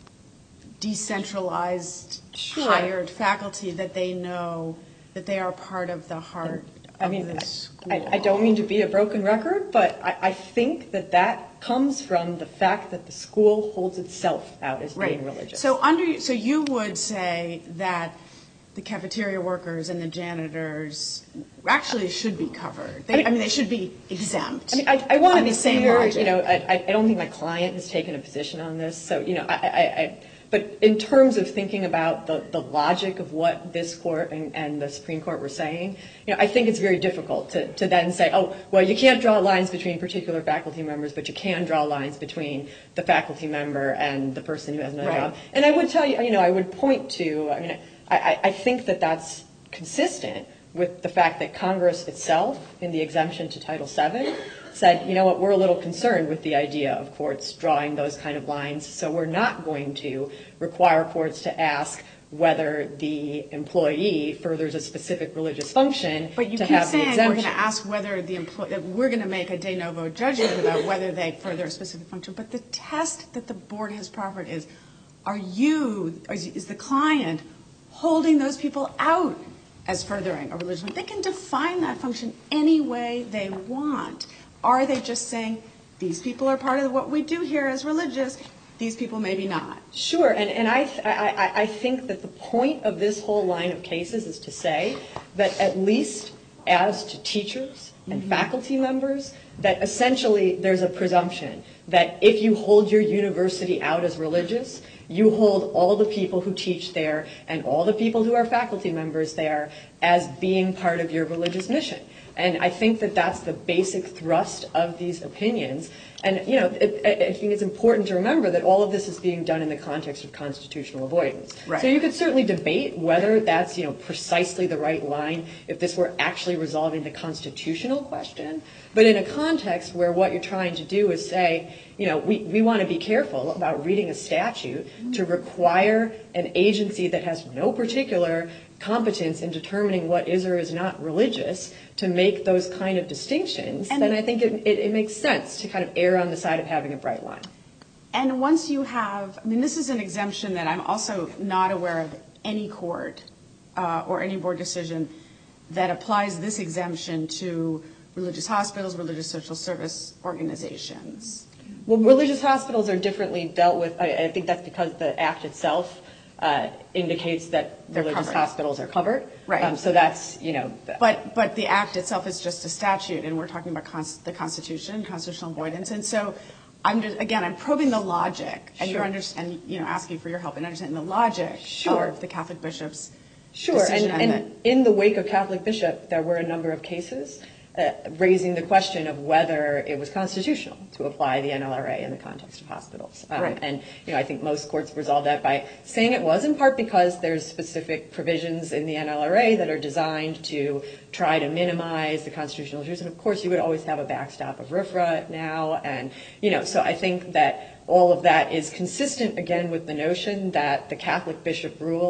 decentralized, Sure. hired faculty that they know that they are part of the heart I of mean, the I- school? I, I don't mean to be a broken record, but I, I think that that comes from the fact that the school holds itself out as being religious. So under, so you would say that the cafeteria workers and the janitors actually should be covered. They, I, mean, I mean, they should be exempt. I mean, I, I want to on be the same clear, logic. you know, I, I don't think my client has taken a position on this. So, you know, I, I, I but in terms of thinking about the, the logic of what this court and, and the Supreme Court were saying, you know, I think it's very difficult to, to then say, oh, well, you can't draw lines between particular faculty members, but you can draw lines between the faculty member and the person who has another Right. job. And I would tell you, you know, I would point to, I mean, I, I think that that's consistent with the fact that Congress itself, in the exemption to Title seven, said, you know what, we're a little concerned with the idea of courts drawing those kind of lines, so we're not going to require courts to ask whether the employee furthers a specific religious function But you to keep have the saying we're exemption. going to ask whether the employee, we're going to make a de novo judgment about whether they further a specific function. But the test that the board has proffered is, are you, is, is the client holding those people out as furthering a religious function? They can define that function any way they want. Are they just saying, these people are part of what we do here as religious, these people maybe not? Sure, and, and I, I, I think that the point of this whole line of cases is to say that at least as to teachers and mm-hmm. faculty members, that essentially there's a presumption that if you hold your university out as religious, you hold all the people who teach there and all the people who are faculty members there as being part of your religious mission. And I think that that's the basic thrust of these opinions. And, you know, it, I think it's important to remember that all of this is being done in the context of constitutional avoidance. Right. So you could certainly debate whether that's, you know, precisely the right line if this were actually resolving the constitutional question. But in a context where what you're trying to do is say, you know, we, we want to be careful about reading a statute to require an agency that has no particular competence in determining what is or is not religious to make those kind of distinctions, and then I think it, it, it makes sense to kind of err on the side of having a bright line. And once you have, I mean, this is an exemption that I'm also not aware of any court uh, or any board decision that applies this exemption to religious hospitals, religious social service organizations. Well, religious hospitals are differently dealt with. I, I think that's because the Act itself Uh, indicates that They're religious covered. hospitals are covered. Right. Um, so that's, you know. But but the Act itself is just a statute, and we're talking about cons- the Constitution, constitutional avoidance. And so I'm just, again, I'm probing the logic, and Sure. you're under, and, you know, asking for your help in understanding the logic Sure. of the Catholic bishops' Sure, and, decision. and that, in the wake of Catholic Bishop, there were a number of cases uh, raising the question of whether it was constitutional to apply the N L R A in the context of hospitals. Um, Right. And, you know, I think most courts resolved that by saying it was, in part because there's specific provisions in the N L R A that are designed to try to minimize the constitutional issues. And, of course, you would always have a backstop of R F R A now. And, you know, so I think that all of that is consistent, again, with the notion that the Catholic bishop rule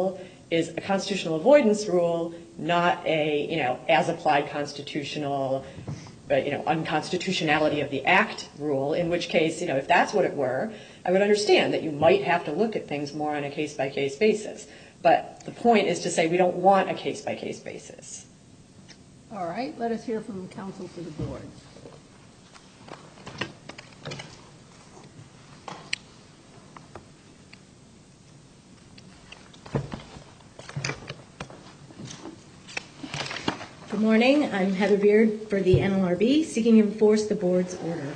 is a constitutional avoidance rule, not a, you know, as applied constitutional, but, you know, unconstitutionality of the act rule, in which case, you know, if that's what it were, I would understand that you might have to look at things more on a case-by-case basis. But the point is to say we don't want a case-by-case basis. All right, let us hear from counsel for the board. Good morning. I'm Heather Beard for the N L R B, seeking to enforce the board's order.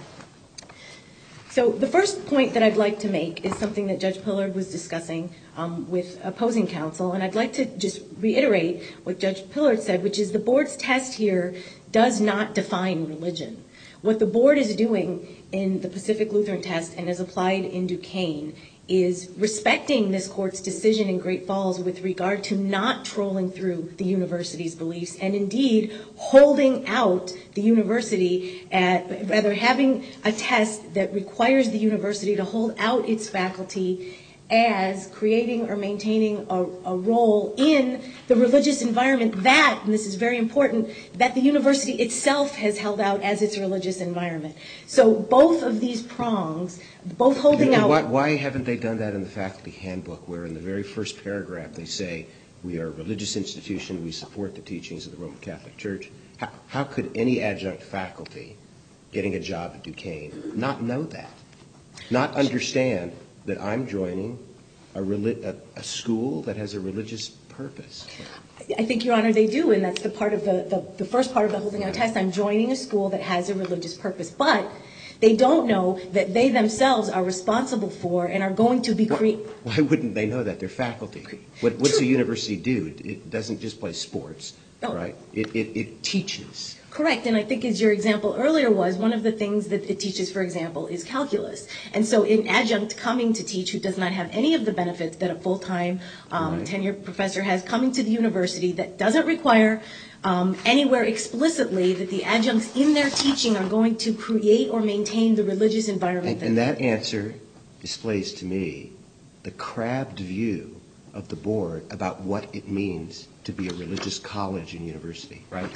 So the first point that I'd like to make is something that Judge Pillard was discussing um, with opposing counsel, and I'd like to just reiterate what Judge Pillard said, which is the board's test here does not define religion. What the board is doing in the Pacific Lutheran test and as applied in Duquesne is respecting this court's decision in Great Falls with regard to not trolling through the university's beliefs and indeed holding out the university, at, rather having a test that requires the university to hold out its faculty as creating or maintaining a, a role in the religious environment that, and this is very important, that the university itself has held out as its religious environment. So both of these prongs, both holding and out... Why, why haven't they done that in the faculty handbook, where in the very first paragraph they say, we are a religious institution, we support the teachings of the Roman Catholic Church? How, how could any adjunct faculty getting a job at Duquesne not know that? Not understand that I'm joining a, a, a school that has a religious purpose? I think, Your Honor, they do, and that's the part of the, the, the first part of the holding out test. I'm joining a school that has a religious purpose. But they don't know that they themselves are responsible for and are going to be creating... Why wouldn't they know that? They're faculty. What, what's a university do? It doesn't just play sports, no. right? It, it, it teaches. Correct, and I think as your example earlier was, one of the things that it teaches, for example, is calculus. And so an adjunct coming to teach who does not have any of the benefits that a full-time um, right. tenured professor has coming to the university that doesn't require um, anywhere explicitly that the adjuncts in their teaching are going to create or maintain the religious environment. And, and that answer displays to me the crabbed view of the board about what it means to be a religious college and university, right?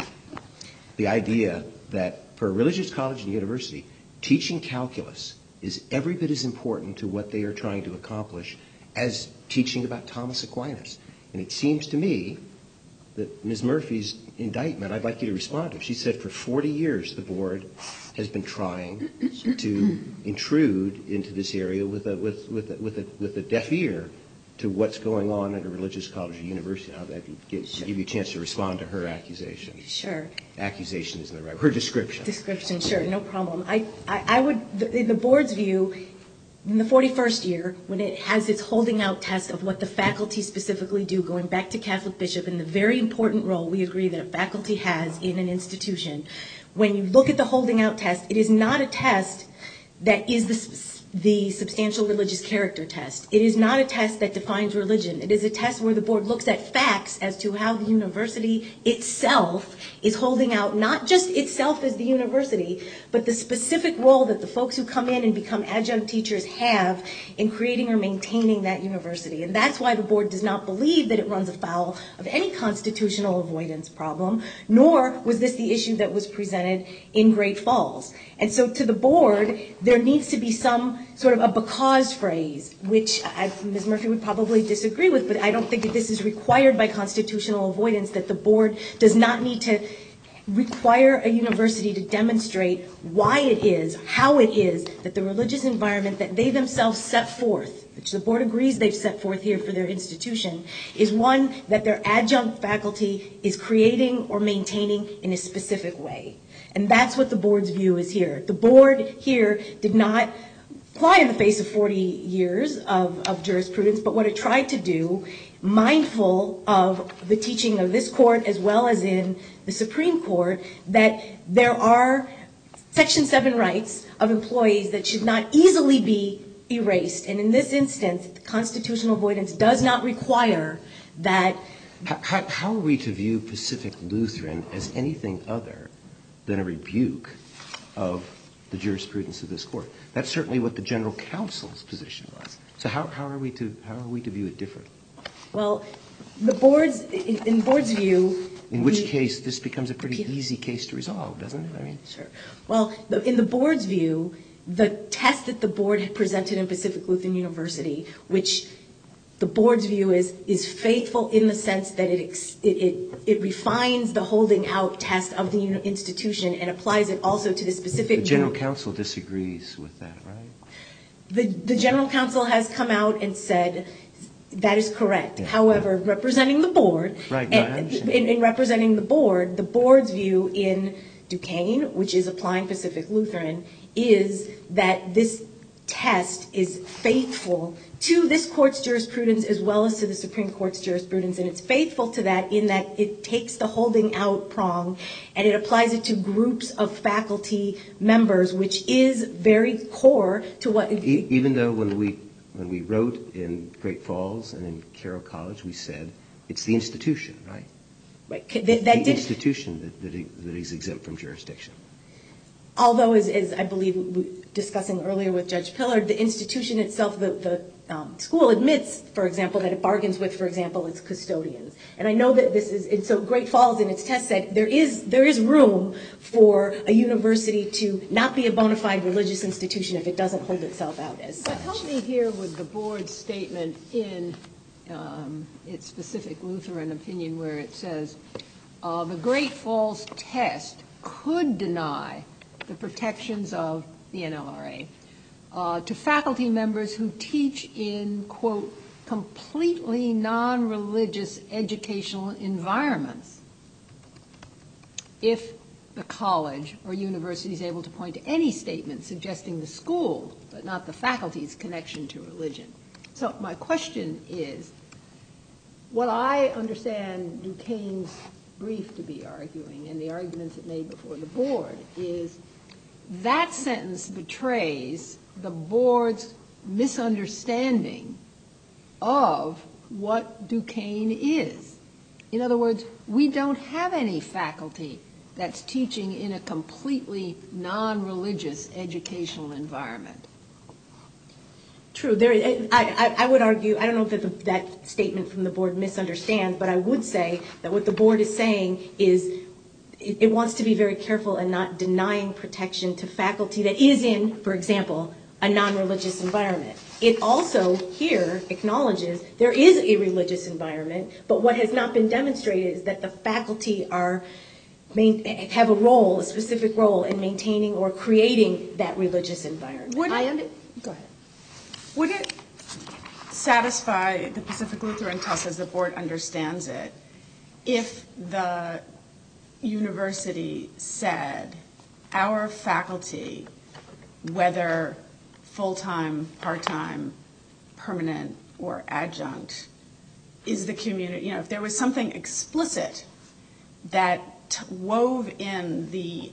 The idea that for a religious college and university, teaching calculus is every bit as important to what they are trying to accomplish as teaching about Thomas Aquinas. And it seems to me that Miz Murphy's indictment, I'd like you to respond to. She said for forty years the board has been trying to intrude into this area with a, with, with a, with a, with a deaf ear to what's going on at a religious college or university. I'll give, sure. give you a chance to respond to her accusation. Sure. Accusation isn't the right word. Her description. Description, sure, no problem. I, I, I would, in the board's view, in the forty-first year, when it has its holding out test of what the faculty specifically do, going back to Catholic bishop and the very important role we agree that a faculty has in an institution, when you look at the holding out test, it is not a test that is the the substantial religious character test. It is not a test that defines religion. It is a test where the board looks at facts as to how the university itself is holding out, not just itself as the university, but the specific role that the folks who come in and become adjunct teachers have in creating or maintaining that university. And that's why the board does not believe that it runs afoul of any constitutional avoidance problem, nor was this the issue that was presented in Great Falls. And so to the board, there needs to be some sort of a because phrase, which I, Miz Murphy would probably disagree with, but I don't think that this is required by constitutional avoidance, that the board does not need to require a university to demonstrate why it is, how it is, that the religious environment that they themselves set forth, which the board agrees they've set forth here for their institution, is one that their adjunct faculty is creating or maintaining in a specific way. And that's what the board's view is here. The board here did not fly in the face of forty years of, of jurisprudence, but what it tried to do, mindful of the teaching of this court as well as in the Supreme Court, that there are Section seven rights of employees that should not easily be erased. And in this instance, constitutional avoidance does not require that. How, how are we to view Pacific Lutheran as anything other than a rebuke of the jurisprudence of this court? That's certainly what the general counsel's position was. So how, how are we to how are we to view it differently? Well, The board's, in, in the board's view... In which the, case, this becomes a pretty easy case to resolve, doesn't it? I mean, Sure. Well, the, in the board's view, the test that the board had presented in Pacific Lutheran University, which the board's view is, is faithful in the sense that it, it, it, it refines the holding out test of the institution and applies it also to the specific... The general counsel disagrees with that, right? The, the general counsel has come out and said that is correct. Yeah. However, representing the board, right, no, and, in, in representing the board, the board's view in Duquesne, which is applying Pacific Lutheran, is that this test is faithful to this court's jurisprudence as well as to the Supreme Court's jurisprudence, and it's faithful to that in that it takes the holding out prong and it applies it to groups of faculty members, which is very core to what... E- even though when we when we wrote in Great Falls and in Carroll College, we said it's the institution, right? Right. That, that the did, institution that, that, that is exempt from jurisdiction. Although, as, as I believe we were discussing earlier with Judge Pillard, the institution itself, the, the um, school admits, for example, that it bargains with, for example, its custodians. And I know that this is, and so Great Falls in its test said there is, there is room for a university to not be a bona fide religious institution if it doesn't hold itself out as such. But help me here with the board's statement in um, its specific Lutheran opinion where it says, uh, the Great Falls test could deny the protections of the N L R A uh, to faculty members who teach in, quote, completely non-religious educational environments if the college or university is able to point to any statement suggesting the school, but not the faculty's connection to religion. So my question is, what I understand Duquesne's brief to be arguing and the arguments it made before the board is that sentence betrays the board's misunderstanding of what Duquesne is. In other words, we don't have any faculty that's teaching in a completely non-religious educational environment. True. There, I, I, I would argue, I don't know that the, that statement from the board misunderstands, but I would say that what the board is saying is it, it wants to be very careful and not denying protection to faculty that is in, for example, a non-religious environment. It also here acknowledges there is a religious environment, but what has not been demonstrated is that the faculty are main, have a role, a specific role in maintaining or creating that religious environment. Would I it, under, go ahead. would it satisfy the Pacific Lutheran test as the board understands it if the university said our faculty, whether full-time, part-time, permanent, or adjunct, is the community, you know, if there was something explicit that t- wove in the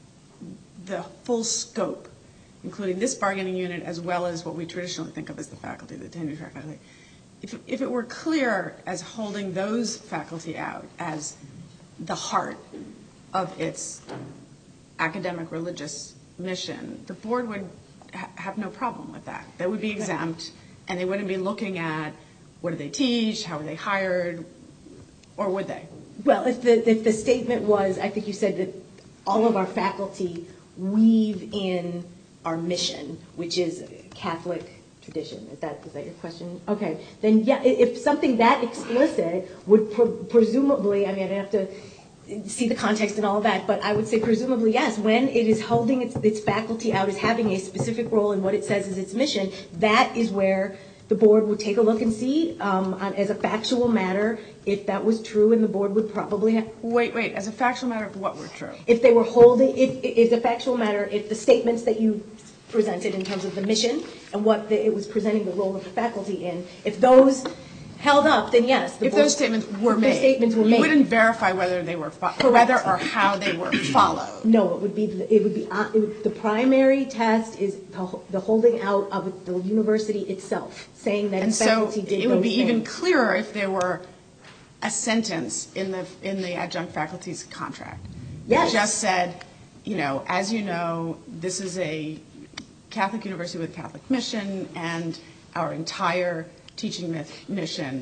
the full scope, including this bargaining unit as well as what we traditionally think of as the faculty, the tenured faculty, if, if it were clear as holding those faculty out as the heart of its academic religious mission, the board would ha- have no problem with that. They would be exempt, and they wouldn't be looking at what do they teach, how are they hired, or would they? Well, if the if the statement was, I think you said that all of our faculty weave in our mission, which is Catholic tradition. Is that is that your question? Okay. Then yeah, if something that explicit would pre- presumably, I mean, I'd have to see the context and all of that, but I would say presumably yes, when it is holding its, its faculty out as having a specific role in what it says is its mission, that is where the board would take a look and see um, on, as a factual matter if that was true, and the board would probably have... Wait, wait, as a factual matter of what were true? If they were holding, if it's a factual matter, if the statements that you presented in terms of the mission and what the, it was presenting the role of the faculty in, if those held up, then yes. The If board, those statements were if made, those statements were you made. wouldn't verify whether they were, fo- whether or how they were followed. No, it would be, it would be, uh, it would, the primary test is the, the holding out of the university itself, saying that And so faculty did it would those be even things. clearer if there were a sentence in the in the adjunct faculty's contract. Yes. That just said, you know, as you know, this is a Catholic university with a Catholic mission, and our entire teaching myth- mission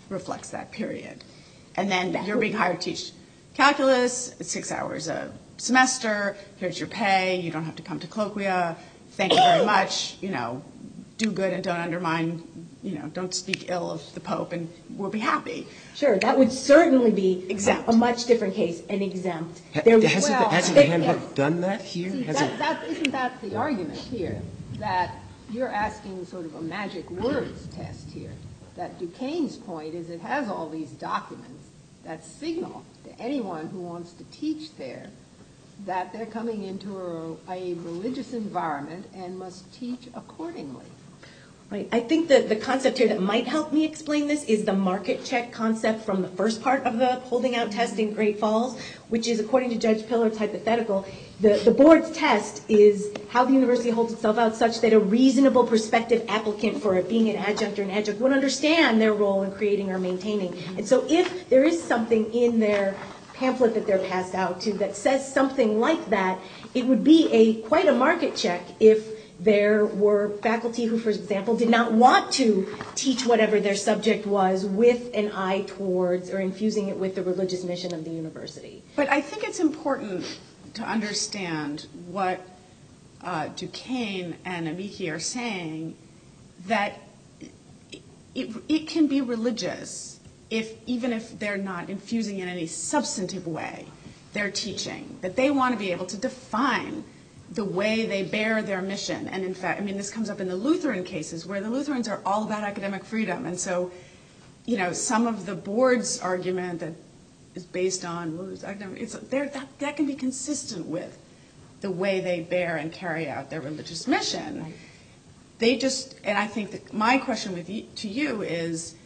reflects that period. And then you're being hired to teach calculus, it's six hours a semester, here's your pay, you don't have to come to colloquia, thank you very much, you know, do good and don't undermine, you know, don't speak ill of the Pope, and we'll be happy. Sure, that would certainly be Exempt. a much different case, and exempt. Ha- There- hasn't, well, the, hasn't the it- handbook done that here? See, Hasn't- that, that, isn't that the argument here, that you're asking sort of a magic words test here? That Duquesne's point is it has all these documents that signal to anyone who wants to teach there that they're coming into a, a religious environment and must teach accordingly. Right. I think that the concept here that might help me explain this is the market check concept from the first part of the holding out test in Great Falls, which is, according to Judge Pillard's hypothetical, the, the board's test is how the university holds itself out such that a reasonable prospective applicant for it being an adjunct or an adjunct would understand their role in creating or maintaining. And so if there is something in their pamphlet that they're passed out to that says something like that, it would be a quite a market check if there were faculty who, for example, did not want to teach whatever their subject was with an eye towards or infusing it with the religious mission of the university. But I think it's important to understand what uh, Duquesne and Amici are saying, that it, it can be religious if, even if they're not infusing in any substantive way their teaching, that they want to be able to define the way they bear their mission. And in fact, I mean, this comes up in the Lutheran cases where the Lutherans are all about academic freedom. And so, you know, some of the board's argument that is based on, well, it's academic, it's, that, that can be consistent with the way they bear and carry out their religious mission. Right. They just, and I think that my question with you, to you is,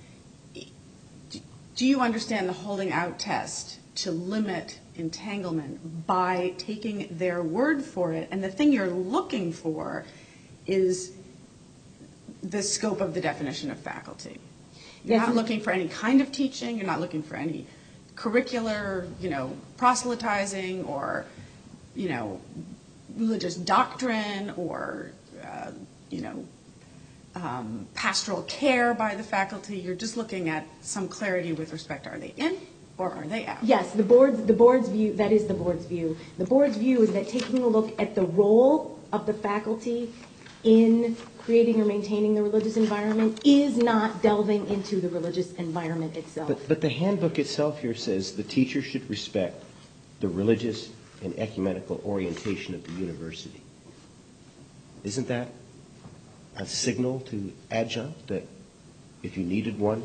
do you understand the holding out test to limit entanglement by taking their word for it? And the thing you're looking for is the scope of the definition of faculty. You're yes. not looking for any kind of teaching. You're not looking for any curricular, you know, proselytizing or, you know, religious doctrine or, uh, you know, um, pastoral care by the faculty. You're just looking at some clarity with respect to, are they in or are they out? Yes, the board's, the board's view, that is the board's view. The board's view is that taking a look at the role of the faculty in creating or maintaining the religious environment is not delving into the religious environment itself. But, but the handbook itself here says the teacher should respect the religious and ecumenical orientation of the university. Isn't that a signal to adjunct that if you needed one?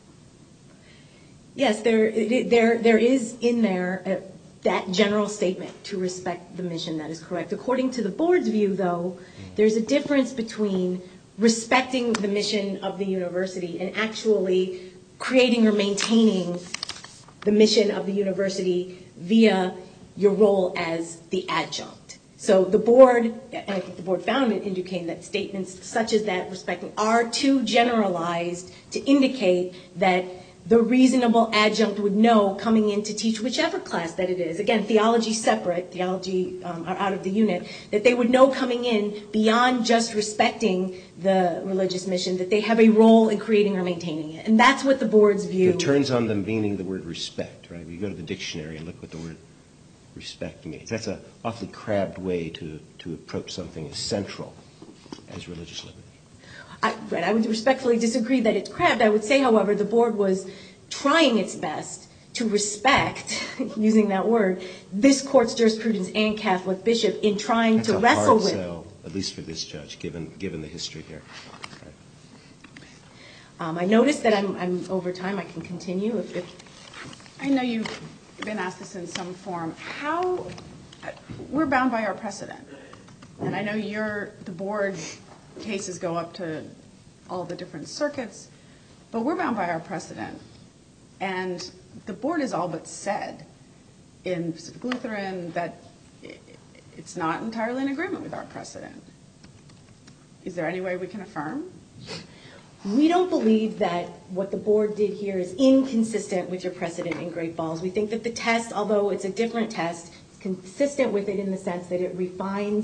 Yes, there, there, there is in there uh, that general statement to respect the mission. That is correct. According to the board's view, though, there's a difference between respecting the mission of the university and actually creating or maintaining the mission of the university via your role as the adjunct. So the board, and I think the board found it in Duquesne, that statements such as that respecting are too generalized to indicate that the reasonable adjunct would know coming in to teach whichever class that it is. Again, theology separate, theology um, are out of the unit, that they would know coming in beyond just respecting the religious mission, that they have a role in creating or maintaining it. And that's what the board's view. It turns on the meaning of the word respect, right? You go to the dictionary and look what the word respect means. That's an awfully crabbed way to, to approach something as central as religious liberty. I, right, I would respectfully disagree that it's crabbed. I would say, however, the board was trying its best to respect, using that word, this court's jurisprudence and Catholic bishop in trying That's to a wrestle hard with. sell, at least for this judge, given given the history here. Right. Um, I noticed that I'm, I'm over time. I can continue if, if I know you've been asked this in some form. How, we're bound by our precedent. And I know you're, the board cases go up to all the different circuits, but we're bound by our precedent. And the board has all but said in Pacific Lutheran that it's not entirely in agreement with our precedent. Is there any way we can affirm? we don't believe that what the board did here is inconsistent with your precedent in Great Falls. We think that the test, although it's a different test, is consistent with it in the sense that it refines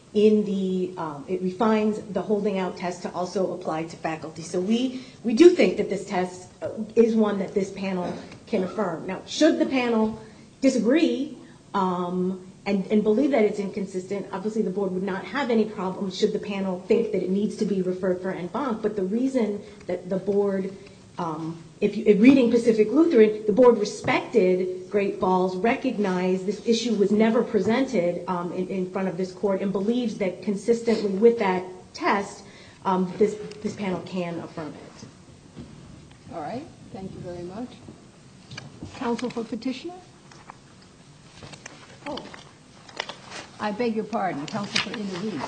in the, um, it refines the holding out test to also apply to faculty. So we, we do think that this test is one that this panel can affirm. Now, should the panel disagree um, and, and believe that it's inconsistent, obviously the board would not have any problem should the panel think that it needs to be referred for en banc. But the reason that the board, um, if, you, if reading Pacific Lutheran, the board respected Great Falls, recognized this issue was never presented um, in, in front of this court, and believes that consistently with that test, um, this, this panel can affirm it. All right, thank you very much. Counsel for petitioner? Oh, I beg your pardon, counsel for intervener.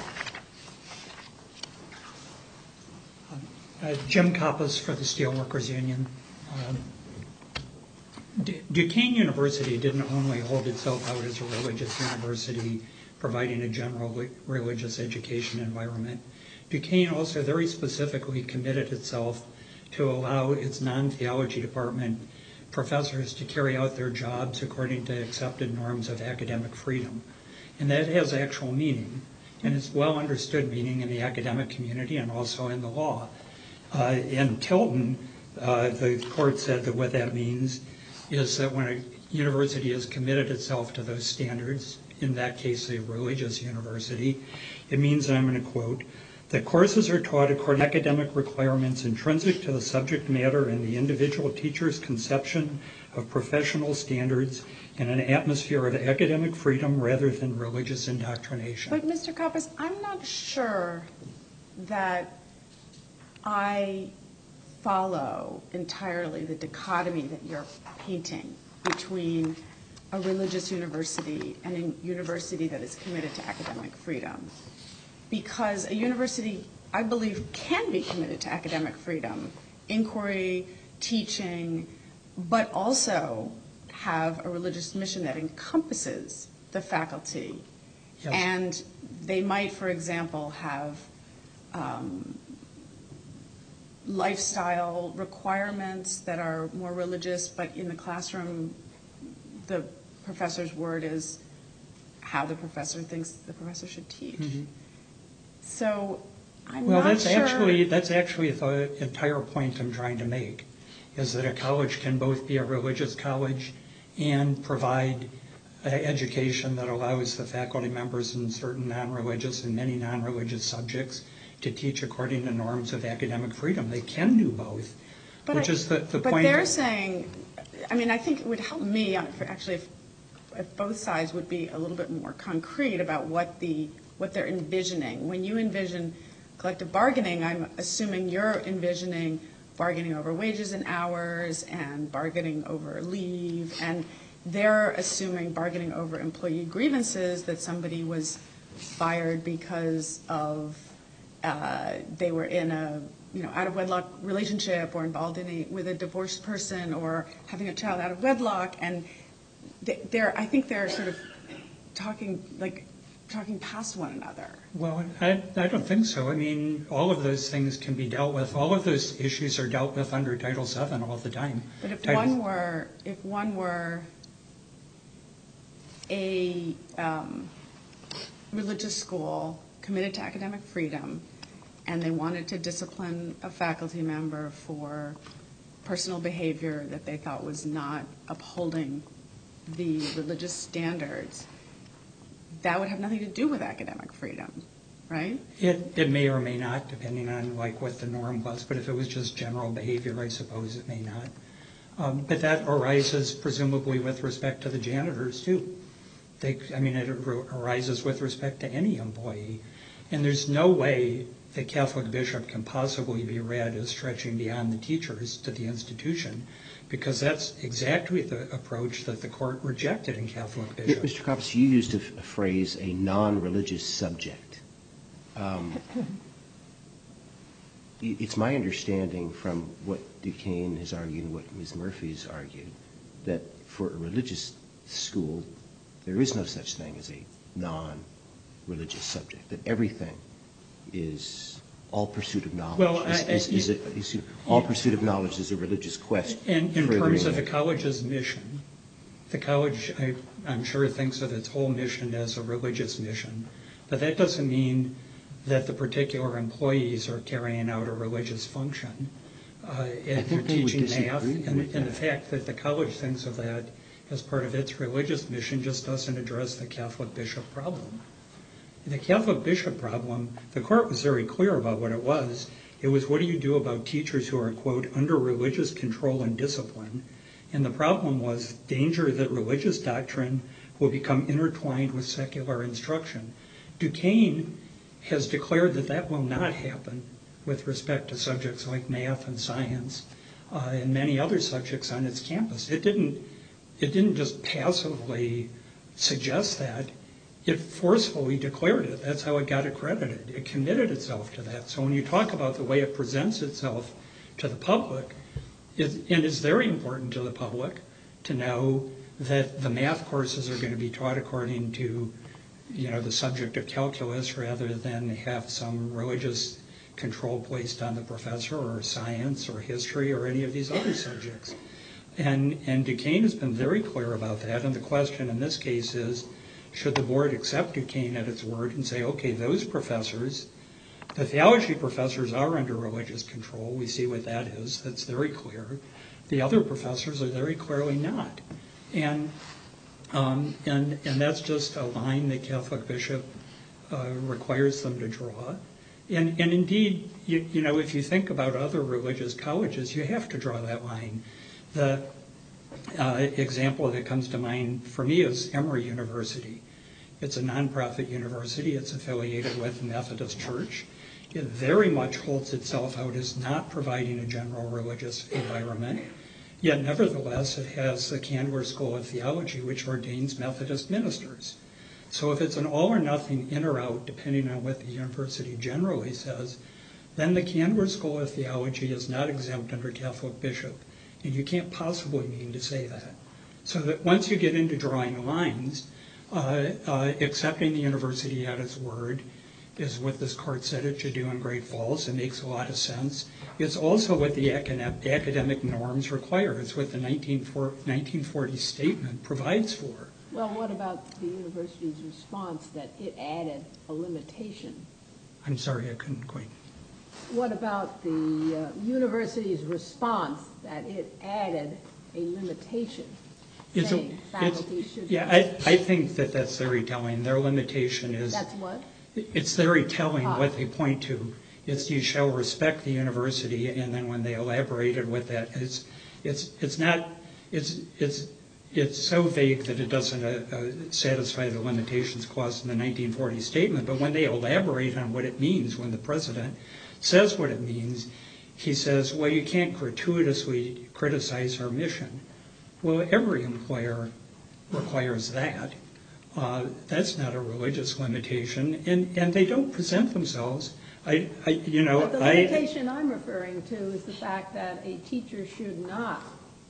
Uh, Jim Koppas for the Steelworkers Union. Um, D- Duquesne University didn't only hold itself out as a religious university providing a general li- religious education environment. Duquesne also very specifically committed itself to allow its non-theology department professors to carry out their jobs according to accepted norms of academic freedom. And that has actual meaning, and it's well understood meaning in the academic community and also in the law. Uh, in Tilton, uh, the court said that what that means is that when a university has committed itself to those standards, in that case a religious university, it means, and I'm going to quote, that courses are taught according to academic requirements intrinsic to the subject matter and the individual teacher's conception of professional standards in an atmosphere of academic freedom rather than religious indoctrination. But Mister Koppas, I'm not sure that I follow entirely the dichotomy that you're painting between a religious university and a university that is committed to academic freedom. Because a university, I believe, can be committed to academic freedom, inquiry, teaching, but also have a religious mission that encompasses the faculty. Yes. And they might, for example, have um, lifestyle requirements that are more religious, but in the classroom, the professor's word is how the professor thinks the professor should teach. Mm-hmm. So I'm well, not that's sure. actually that's actually the entire point I'm trying to make, is that a college can both be a religious college and provide uh, education that allows the faculty members in certain non-religious and many non-religious subjects to teach according to norms of academic freedom. They can do both, but which I, is the, the but point. But they're saying, I mean, I think it would help me, actually, if, if both sides would be a little bit more concrete about what the what they're envisioning. When you envision collective bargaining, I'm assuming you're envisioning bargaining over wages and hours and bargaining over leave, and they're assuming bargaining over employee grievances, that somebody was fired because of uh, they were in a you know out of wedlock relationship or involved in a with a divorced person or having a child out of wedlock, and they're I think they're sort of talking like talking past one another. Well, I, I don't think so. I mean, all of those things can be dealt with. All of those issues are dealt with under Title seven all the time. But if Title one were, if one were a um, religious school committed to academic freedom, and they wanted to discipline a faculty member for personal behavior that they thought was not upholding the religious standards, that would have nothing to do with academic freedom, right? It, it may or may not, depending on like what the norm was. But if it was just general behavior, I suppose it may not. Um, but that arises presumably with respect to the janitors too. They, I mean, it arises with respect to any employee. And there's no way the Catholic bishop can possibly be read as stretching beyond the teachers to the institution, because that's exactly the approach that the court rejected in Catholic bishop. Mister Koppas, you used a, a phrase, a non-religious subject. Um, it's my understanding from what Duquesne has argued and what Miz Murphy's argued, that for a religious school, there is no such thing as a non-religious subject, that everything is all pursuit of knowledge. Well, is, I, is, I, is, a, is all pursuit of knowledge is a religious quest. And in terms of the college's mission, the college, I, I'm sure, thinks of its whole mission as a religious mission. but that doesn't mean that the particular employees are carrying out a religious function. Uh, and they're teaching math, and, and the fact that the college thinks of that as part of its religious mission just doesn't address the Catholic bishop problem. The Catholic bishop problem, the court was very clear about what it was. It was, what do you do about teachers who are, quote, under religious control and discipline? And the problem was danger that religious doctrine will become intertwined with secular instruction. Duquesne has declared that that will not happen with respect to subjects like math and science uh, and many other subjects on its campus. It didn't, it didn't just passively suggest that. It forcefully declared it. That's how it got accredited. It committed itself to that. So when you talk about the way it presents itself to the public, it, and it's very important to the public to know that the math courses are going to be taught according to, you know, the subject of calculus rather than have some religious control placed on the professor, or science or history or any of these other subjects. And, and Duquesne has been very clear about that. And the question in this case is, should the board accept Duquesne at its word and say, okay, those professors, the theology professors are under religious control. We see what that is. That's very clear. The other professors are very clearly not. And um, and and that's just a line that Catholic bishop uh, requires them to draw. And and indeed, you, you know, if you think about other religious colleges, you have to draw that line. The uh, example that comes to mind for me is Emory University. It's a nonprofit university. It's affiliated with the Methodist Church. It very much holds itself out as not providing a general religious environment. Yet, nevertheless, it has the Candler School of Theology, which ordains Methodist ministers. So if it's an all or nothing, in or out, depending on what the university generally says, then the Candler School of Theology is not exempt under Catholic bishop. And you can't possibly mean to say that. So that once you get into drawing lines, uh, uh, accepting the university at its word is what this court said it should do in Great Falls. It makes a lot of sense. It's also what the academic norms require. It's what the nineteen forty statement provides for. Well, what about the university's response that it added a limitation? I'm sorry, I couldn't quite. What about the uh, university's response that it added a limitation, It's saying a, faculty it's, should... Yeah, I, I think that that's very telling. Their limitation is... That's what? It's very telling Ah. what they point to. It's you shall respect the university, and then when they elaborated with that, it's it's it's not it's it's it's so vague that it doesn't uh, uh, satisfy the limitations clause in the nineteen forty statement. But when they elaborate on what it means, when the president says what it means, he says, well, you can't gratuitously criticize our mission. Well, every employer requires that. Uh, that's not a religious limitation, and, and they don't present themselves. I, I you know, But the I, limitation I'm referring to is the fact that a teacher should not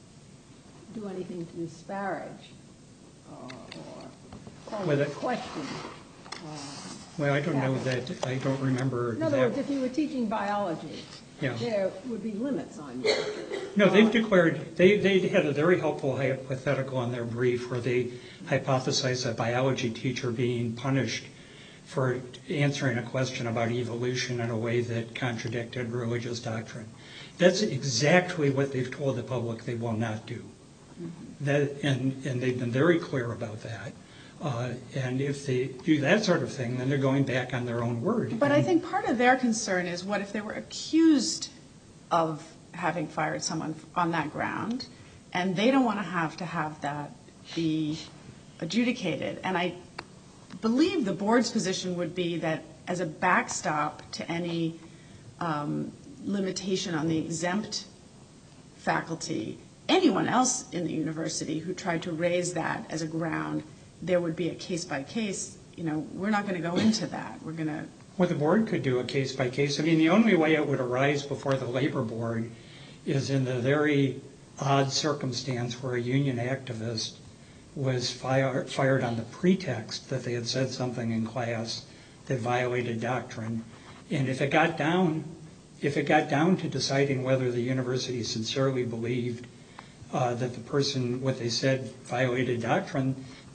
do anything to disparage uh, or call Well, into that- question. Uh, well, I don't know that, I don't remember In other that. words, if you were teaching biology, Yeah. there would be limits on you. No, they've declared, they, they had a very helpful hypothetical in their brief where they hypothesized a biology teacher being punished for answering a question about evolution in a way that contradicted religious doctrine. That's exactly what they've told the public they will not do. Mm-hmm. That, and, and they've been very clear about that. Uh, and if they do that sort of thing, then they're going back on their own word. But I think part of their concern is what if they were accused of having fired someone on that ground, and they don't want to have to have that be adjudicated. And I believe the board's position would be that as a backstop to any um, limitation on the exempt faculty, anyone else in the university who tried to raise that as a ground, there would be a case-by-case, you know, we're not going to go into that. We're going to... Well, the board could do a case-by-case. I mean, the only way it would arise before the labor board is in the very odd circumstance where a union activist was fire, fired on the pretext that they had said something in class that violated doctrine. And if it got down, if it got down to deciding whether the university sincerely believed uh, that the person, what they said, violated doctrine,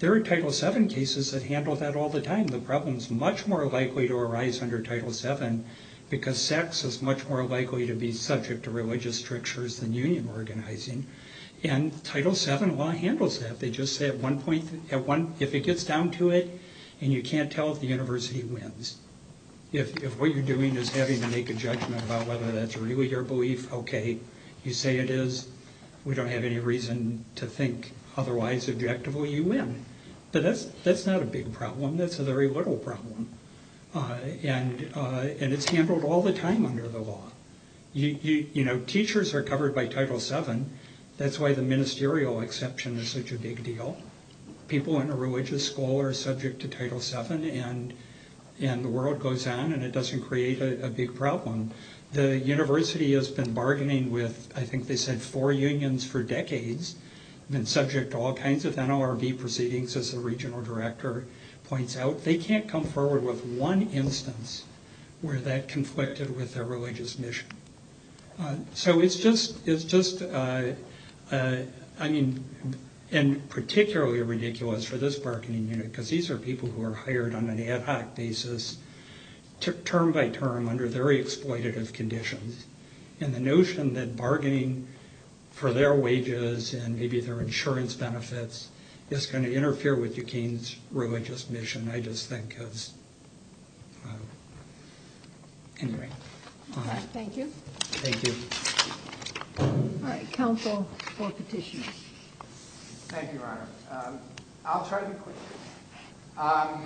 There are Title seven cases that handle that all the time. The problem's much more likely to arise under Title seven because sex is much more likely to be subject to religious strictures than union organizing. And Title seven law handles that. They just say at one point, at one, if it gets down to it and you can't tell if the university wins. If, if what you're doing is having to make a judgment about whether that's really your belief, okay, you say it is, we don't have any reason to think otherwise objectively, you win. But that's that's not a big problem. That's a very little problem. Uh, and uh, and it's handled all the time under the law. You, you, you know, teachers are covered by Title seven. That's why the ministerial exception is such a big deal. People in a religious school are subject to Title seven, and and the world goes on, and it doesn't create a, a big problem. The university has been bargaining with, I think they said, four unions for decades, been subject to all kinds of N L R B proceedings, as the regional director points out. They can't come forward with one instance where that conflicted with their religious mission. Uh, so it's just, it's just, uh, uh, I mean, and particularly ridiculous for this bargaining unit, because these are people who are hired on an ad hoc basis, t- term by term, under very exploitative conditions. And the notion that bargaining for their wages and maybe their insurance benefits is going to interfere with Duquesne's religious mission, I just think is, uh, anyway. Uh, All right, thank you. Thank you. All right, counsel for petitioners. Thank you, Your Honor. Um, I'll try to be quick. Um,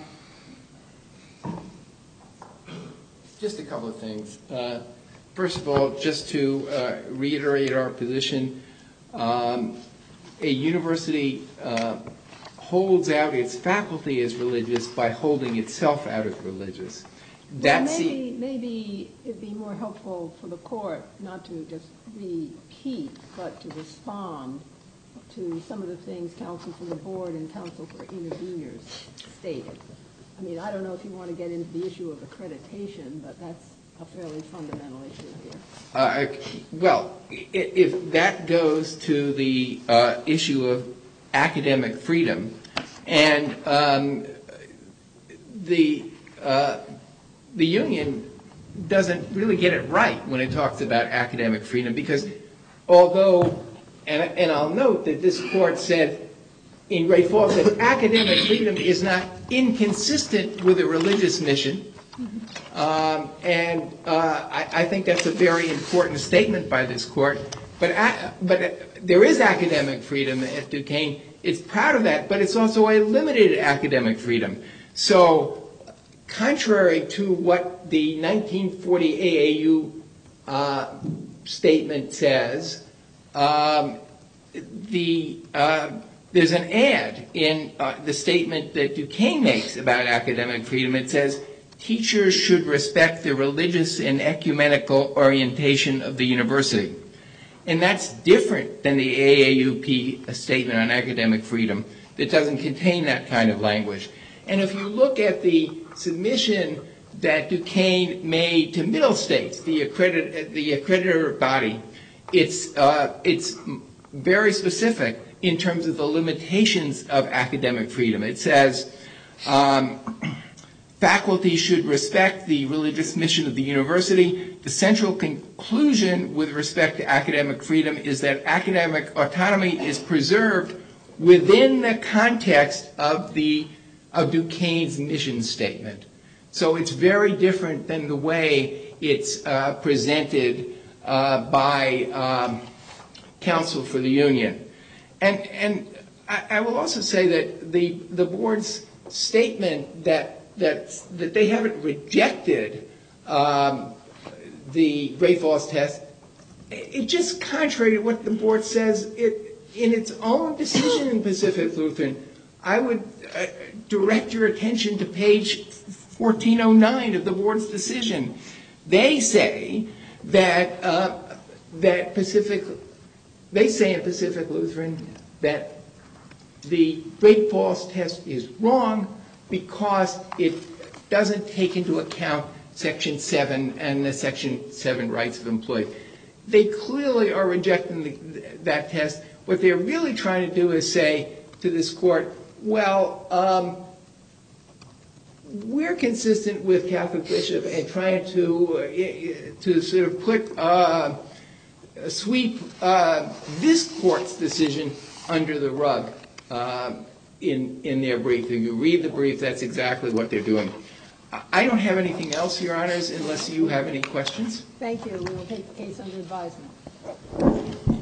just a couple of things. Uh, first of all, just to uh, reiterate our position, um, a university uh, holds out its faculty as religious by holding itself out as religious. That's well, maybe, maybe it'd be more helpful for the court not to just repeat, but to respond to some of the things counsel for the board and counsel for interveners stated. I mean, I don't know if you want to get into the issue of accreditation, but that's a fairly fundamental issue here. Uh, well, if that goes to the uh, issue of academic freedom, and um, the uh, the union doesn't really get it right when it talks about academic freedom, because although, and, and I'll note that this court said in Great Falls that academic freedom is not inconsistent with a religious mission. Um, and uh, I, I think that's a very important statement by this court. But, uh, but uh, there is academic freedom at Duquesne. It's proud of that, but it's also a limited academic freedom. So contrary to what the nineteen forty A A U uh, statement says, um, the uh, there's an ad in uh, the statement that Duquesne makes about academic freedom. It says, teachers should respect the religious and ecumenical orientation of the university. And that's different than the A A U P statement on academic freedom that doesn't contain that kind of language. And if you look at the submission that Duquesne made to Middle States, the, accredit, the accreditor body, it's, uh, it's very specific in terms of the limitations of academic freedom. It says, um, faculty should respect the religious mission of the university. The central conclusion with respect to academic freedom is that academic autonomy is preserved within the context of the of Duquesne's mission statement. So it's very different than the way it's uh, presented uh, by um, counsel for the union. And and I, I will also say that the the board's statement that that that they haven't rejected um, the Great Falls test, it just contrary to what the board says it in its own decision in Pacific Lutheran. I would uh, direct your attention to page fourteen oh nine of the board's decision. They say that uh, that Pacific, they say in Pacific Lutheran that the Great Falls test is wrong because it doesn't take into account Section seven and the Section seven rights of employees. They clearly are rejecting the, that test. What they're really trying to do is say to this court, Well, um, we're consistent with Catholic Bishop and trying to uh, to sort of put uh, sweep uh, this court's decision under the rug uh, in in their brief. If you read the brief, that's exactly what they're doing. I don't have anything else, Your Honors, unless you have any questions. Thank you. We will take the case under advisement.